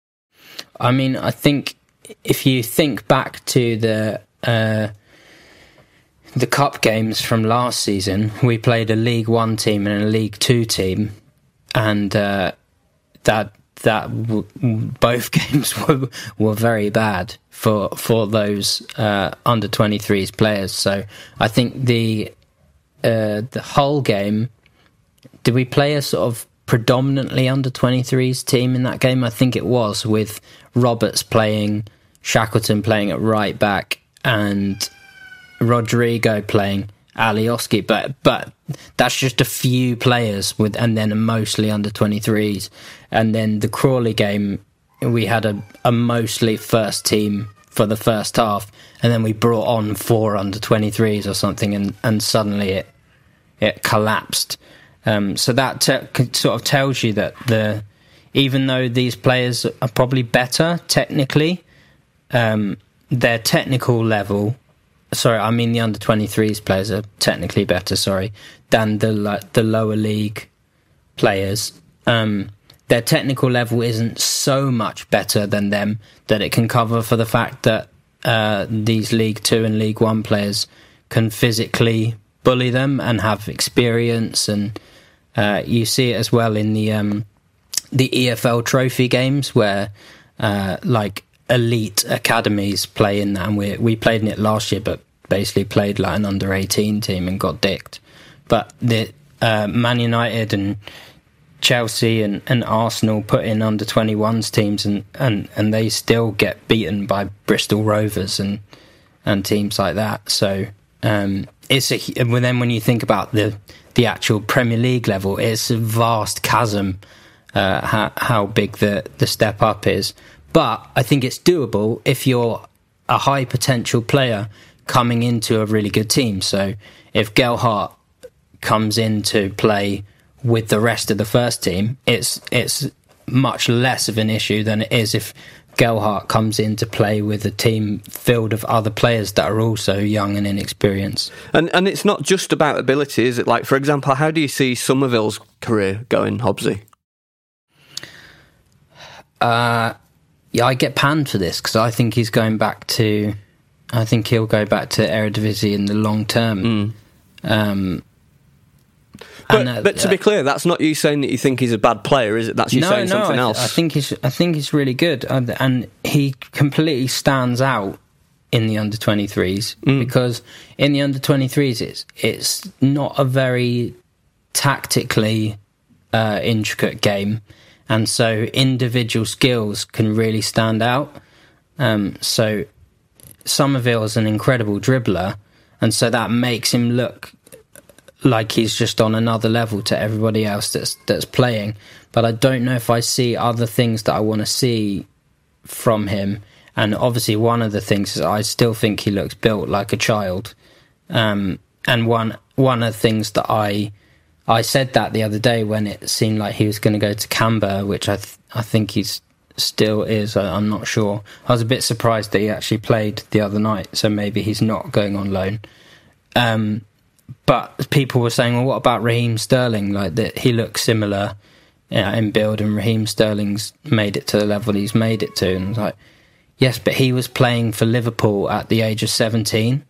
I mean, I think if you think back to the uh, the cup games from last season, we played a League One team and a League Two team, and uh, that that w- both games were were very bad for for those uh, under twenty-threes players. So I think the uh, the whole game, did we play a sort of predominantly under twenty-threes team in that game? I think it was, with Roberts playing, Shackleton playing at right back, and Rodrigo playing Alioski. But but that's just a few players with, and then mostly under twenty-threes. And then the Crawley game, we had a, a mostly first team for the first half, and then we brought on four under twenty-threes or something, and, and suddenly it it collapsed. Um, so that te- sort of tells you that the even though these players are probably better technically, um, their technical level, sorry, I mean the under twenty-threes players are technically better, sorry, than the like, the lower league players. Um, their technical level isn't so much better than them that it can cover for the fact that uh, these League Two and League One players can physically bully them and have experience. And uh, you see it as well in the um, the E F L trophy games where uh, like elite academies play in that, and we we played in it last year, but basically played like an under eighteen team and got dicked. But the uh, Man United and Chelsea and, and Arsenal put in under twenty-ones teams, and, and, and they still get beaten by Bristol Rovers and and teams like that. So um, it's a, and then when you think about the the actual Premier League level, it's a vast chasm uh, how, how big the, the step up is. But I think it's doable if you're a high potential player coming into a really good team. So if Gelhardt comes in to play with the rest of the first team, it's it's much less of an issue than it is if Gelhardt comes in to play with a team filled of other players that are also young and inexperienced. And and it's not just about ability, is it? Like, for example, how do you see Somerville's career going, Hobbsy? Uh, yeah, I get panned for this because I think he's going back to... I think he'll go back to Eredivisie in the long term. Mm. Um, But, and, uh, but to be clear, that's not you saying that you think he's a bad player, is it? That's you no, saying no, something I th- else. I think he's. I think he's really good, and, and he completely stands out in the under twenty-threes mm. because in the under twenty-threes, it's it's not a very tactically uh, intricate game, and so individual skills can really stand out. Um, so Somerville is an incredible dribbler, and so that makes him look like he's just on another level to everybody else that's that's playing. But I don't know if I see other things that I want to see from him. And obviously one of the things is I still think he looks built like a child. Um, and one one of the things that I I said that the other day when it seemed like he was going to go to Canberra, which I th- I think he's still is. I, I'm not sure. I was a bit surprised that he actually played the other night, so maybe he's not going on loan. Um, but people were saying, well, what about Raheem Sterling? Like that, he looks similar you know, in build, and Raheem Sterling's made it to the level he's made it to. And I was like, yes, but he was playing for Liverpool at the age of seventeen.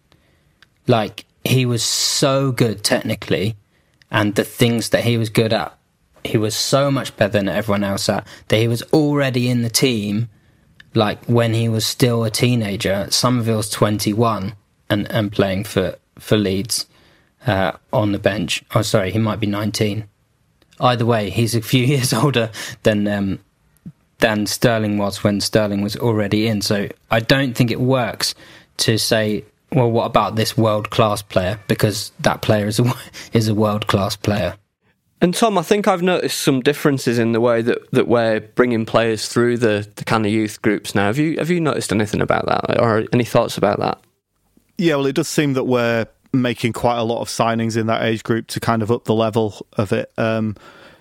Like, he was so good technically, and the things that he was good at, he was so much better than everyone else at, that he was already in the team, like, when he was still a teenager. Somerville's twenty-one and, and playing for, for Leeds uh, on the bench. Oh, sorry, he might be nineteen. Either way, he's a few years older than... Um, than Sterling was when Sterling was already in. So I don't think it works to say, well, what about this world-class player? Because that player is a, is a world-class player. And Tom, I think I've noticed some differences in the way that, that we're bringing players through the, the kind of youth groups now. Have you have you noticed anything about that, or any thoughts about that? Yeah, well, it does seem that we're making quite a lot of signings in that age group to kind of up the level of it. Um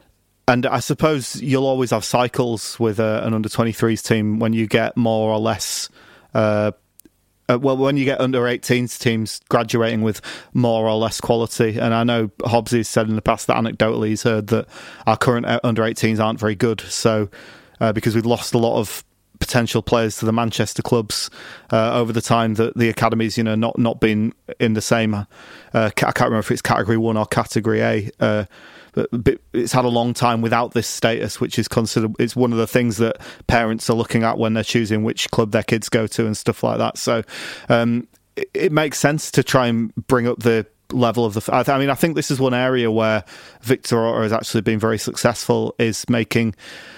And I suppose you'll always have cycles with uh, an under twenty-threes team when you get more or less... Uh, uh, well, when you get under eighteens teams graduating with more or less quality. And I know Hobbs said in the past that anecdotally he's heard that our current under eighteens aren't very good. So uh, because we've lost a lot of potential players to the Manchester clubs uh, over the time that the academies, you know, not, not been in the same... Uh, I can't remember if it's Category one or Category A... Uh, But it's had a long time without this status, which is considered, it's one of the things that parents are looking at when they're choosing which club their kids go to and stuff like that. So um, it, it makes sense to try and bring up the level of the... I mean, I think this is one area where Victor Orta has actually been very successful, is making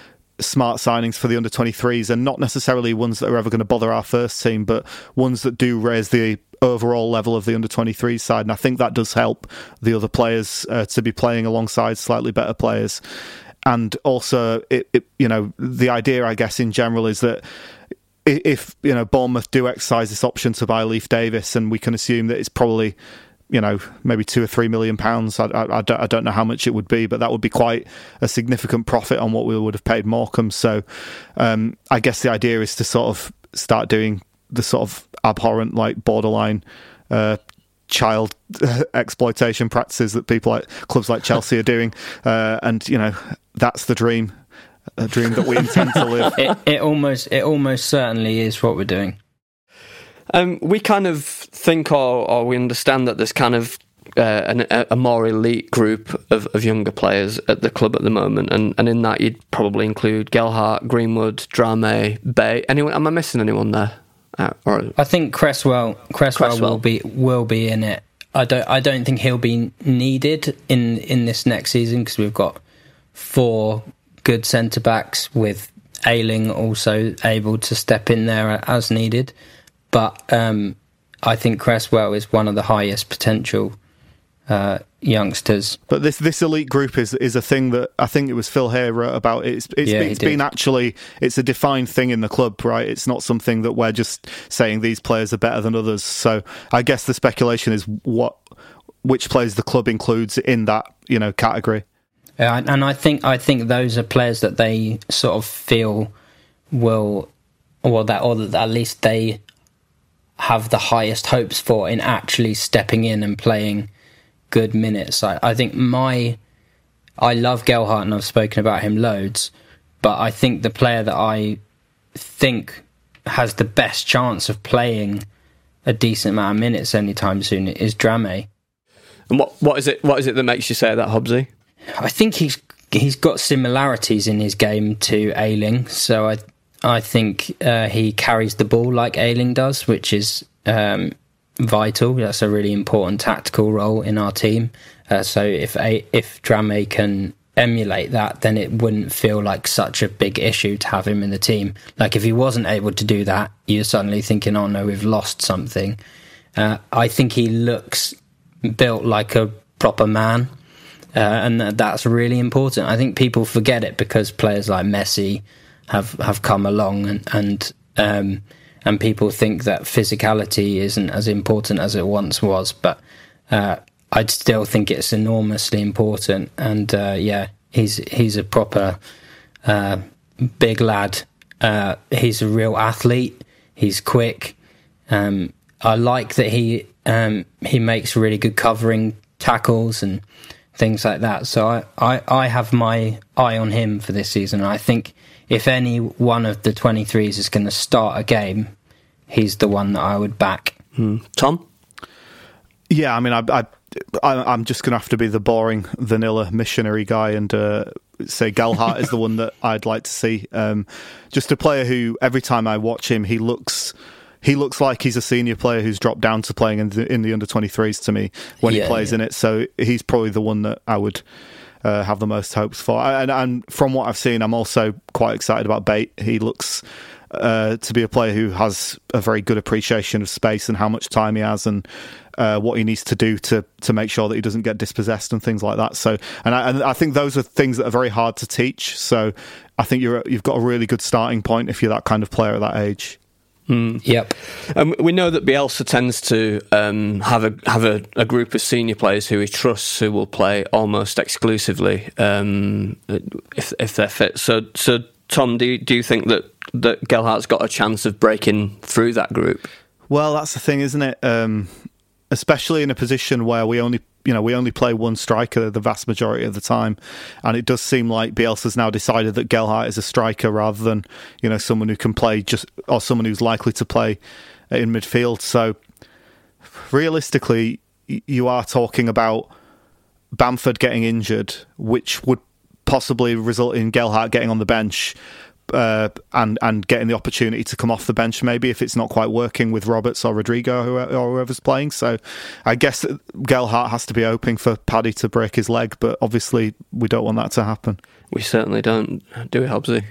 smart signings for the under twenty-threes, and not necessarily ones that are ever going to bother our first team, but ones that do raise the overall level of the under twenty-threes side. And I think that does help the other players uh, to be playing alongside slightly better players. And also, it, it, you know, the idea, I guess, in general is that if, you know, Bournemouth do exercise this option to buy Leif Davis, and we can assume that it's probably, you know, maybe two or three million pounds. I, I, I, don't, I don't know how much it would be, but that would be quite a significant profit on what we would have paid Morecambe. So um, I guess the idea is to sort of start doing the sort of abhorrent, like borderline uh, child exploitation practices that people like clubs like Chelsea are doing. Uh, and, you know, that's the dream, a dream that we intend to live. It, it almost, it almost certainly is what we're doing. Um, we kind of think or, or we understand that there's kind of uh, an, a more elite group of, of younger players at the club at the moment, and, and in that you'd probably include Gelhardt, Greenwood, Drame, Bay. Anyone? Am I missing anyone there? Uh, or, I think Cresswell, Cresswell, Cresswell will be will be in it. I don't I don't think he'll be needed in, in this next season, because we've got four good centre backs, with Ayling also able to step in there as needed. But um, I think Cresswell is one of the highest potential uh, youngsters. But this this elite group is is a thing that I think it was Phil Hay wrote about. It's it's, yeah, it's been actually, it's a defined thing in the club, right? It's not something that we're just saying these players are better than others. So I guess the speculation is what which players the club includes in that, you know, category. Yeah, and I think I think those are players that they sort of feel will, or that or that at least they have the highest hopes for in actually stepping in and playing good minutes. I, I think my... I love Gelhardt, and I've spoken about him loads, but I think the player that I think has the best chance of playing a decent amount of minutes anytime soon is Drame. And what what is it? What is it that makes you say that, Hobbsy? I think he's he's got similarities in his game to Ayling. So I I think uh, he carries the ball like Ayling does, which is um, vital. That's a really important tactical role in our team. Uh, so if a, if Dramé can emulate that, then it wouldn't feel like such a big issue to have him in the team. Like if he wasn't able to do that, you're suddenly thinking, oh no, we've lost something. Uh, I think he looks built like a proper man, uh, and that's really important. I think people forget it because players like Messi have, have come along, and and, um, and people think that physicality isn't as important as it once was, but uh, I'd still think it's enormously important. And uh, yeah, he's he's a proper uh, big lad. Uh, he's a real athlete. He's quick. Um, I like that he um, he makes really good covering tackles and things like that. So I, I, I have my eye on him for this season. And I think if any one of the twenty-threes is going to start a game, he's the one that I would back. Hmm. Tom? Yeah, I mean, I, I, I, I'm just going to have to be the boring, vanilla missionary guy and uh, say Gelhardt is the one that I'd like to see. Um, just a player who, every time I watch him, he looks... He looks like he's a senior player who's dropped down to playing in the, in the under twenty-threes to me when yeah, he plays yeah. in it. So he's probably the one that I would uh, have the most hopes for. And, and from what I've seen, I'm also quite excited about Bate. He looks uh, to be a player who has a very good appreciation of space and how much time he has and uh, what he needs to do to to make sure that he doesn't get dispossessed and things like that. So, and I, and I think those are things that are very hard to teach. So I think you're you've got a really good starting point if you're that kind of player at that age. Mm. Yep. Um, we know that Bielsa tends to um, have a have a, a group of senior players who he trusts, who will play almost exclusively um, if if they're fit. So, so Tom, do you, do you think that that Gelhardt's got a chance of breaking through that group? Well, that's the thing, isn't it? Um, especially in a position where we only you know we only play one striker the vast majority of the time, and it does seem like Bielsa's now decided that Gelhardt is a striker rather than you know someone who can play just or someone who's likely to play in midfield. So realistically, you are talking about Bamford getting injured, which would possibly result in Gelhardt getting on the bench. Uh, and and getting the opportunity to come off the bench maybe if it's not quite working with Roberts or Rodrigo or whoever's playing. So I guess Gelhardt has to be hoping for Paddy to break his leg, but obviously we don't want that to happen. We certainly don't, do we, Hobbsy?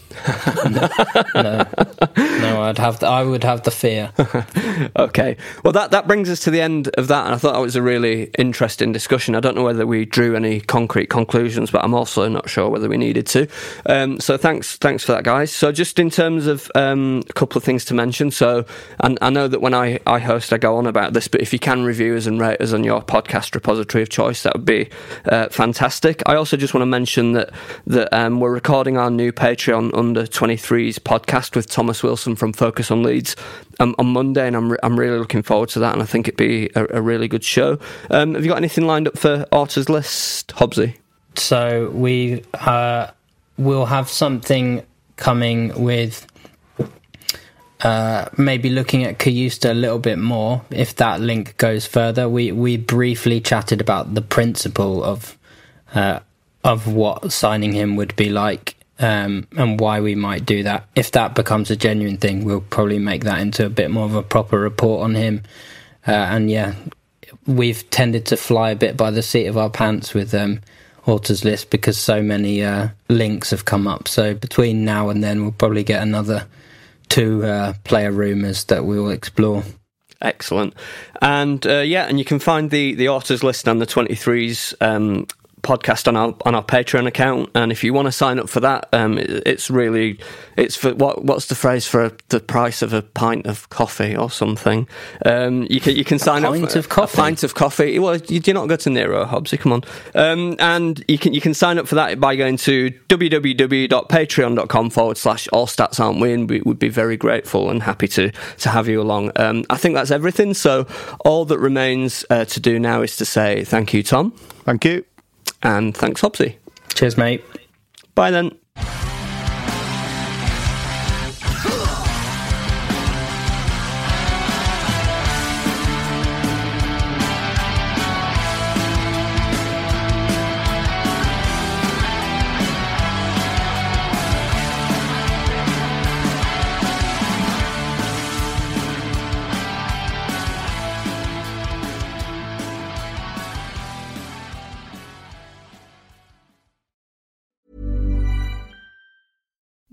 no, no, no. I'd have. The, I would have the fear. Okay. Well, that that brings us to the end of that, and I thought that was a really interesting discussion. I don't know whether we drew any concrete conclusions, but I'm also not sure whether we needed to. Um, so thanks, thanks for that, guys. So just in terms of um, a couple of things to mention. So, and I know that when I, I host, I go on about this, but if you can review us and rate us on your podcast repository of choice, that would be uh, fantastic. I also just want to mention that that um, we're recording our new Patreon under twenty-threes podcast with Thomas Wilson from Focus on Leeds um, on Monday, and I'm re- I'm really looking forward to that, and I think it'd be a, a really good show. Um, have you got anything lined up for Orta's list, Hobbsy? So we uh, will have something coming with uh, maybe looking at Cayusta a little bit more if that link goes further. We we briefly chatted about the principle of uh, of what signing him would be like. Um, and why we might do that. If that becomes a genuine thing, we'll probably make that into a bit more of a proper report on him. Uh, and yeah, we've tended to fly a bit by the seat of our pants with um, Orta's list because so many uh, links have come up. So between now and then, we'll probably get another two uh, player rumours that we will explore. Excellent. And uh, yeah, and you can find the, the Orta's list and the twenty-threes um podcast on our on our Patreon account, and if you want to sign up for that, um, it, it's really it's for what what's the phrase for a, the price of a pint of coffee or something. Um, you can you can sign a up pint for of coffee. a pint of coffee. Well, you do not go to Nero, Hobbsy. Come on, um, and you can you can sign up for that by going to www.patreon.com forward slash all stats aren't we, and we would be very grateful and happy to to have you along. Um, I think that's everything. So all that remains uh, to do now is to say thank you, Tom. Thank you. And thanks, Hobbsy. Cheers, mate. Bye then.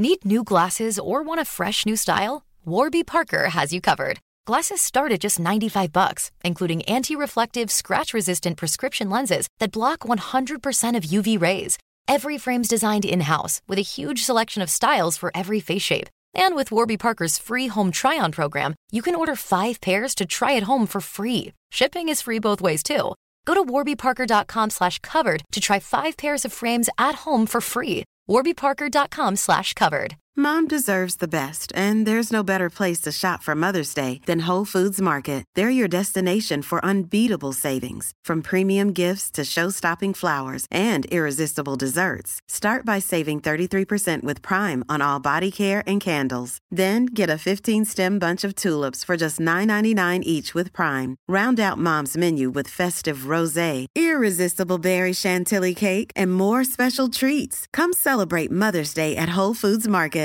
Need new glasses or want a fresh new style? Warby Parker has you covered. Glasses start at just ninety-five bucks, including anti-reflective, scratch-resistant prescription lenses that block one hundred percent of U V rays. Every frame's designed in-house with a huge selection of styles for every face shape. And with Warby Parker's free home try-on program, you can order five pairs to try at home for free. Shipping is free both ways, too. Go to warbyparker.com slash covered to try five pairs of frames at home for free. warbyparker.com slash covered. Mom deserves the best, and there's no better place to shop for Mother's Day than Whole Foods Market. They're your destination for unbeatable savings, from premium gifts to show-stopping flowers and irresistible desserts. Start by saving thirty-three percent with Prime on all body care and candles. Then get a fifteen-stem bunch of tulips for just nine ninety-nine each with Prime. Round out Mom's menu with festive rosé, irresistible berry chantilly cake, and more special treats. Come celebrate Mother's Day at Whole Foods Market.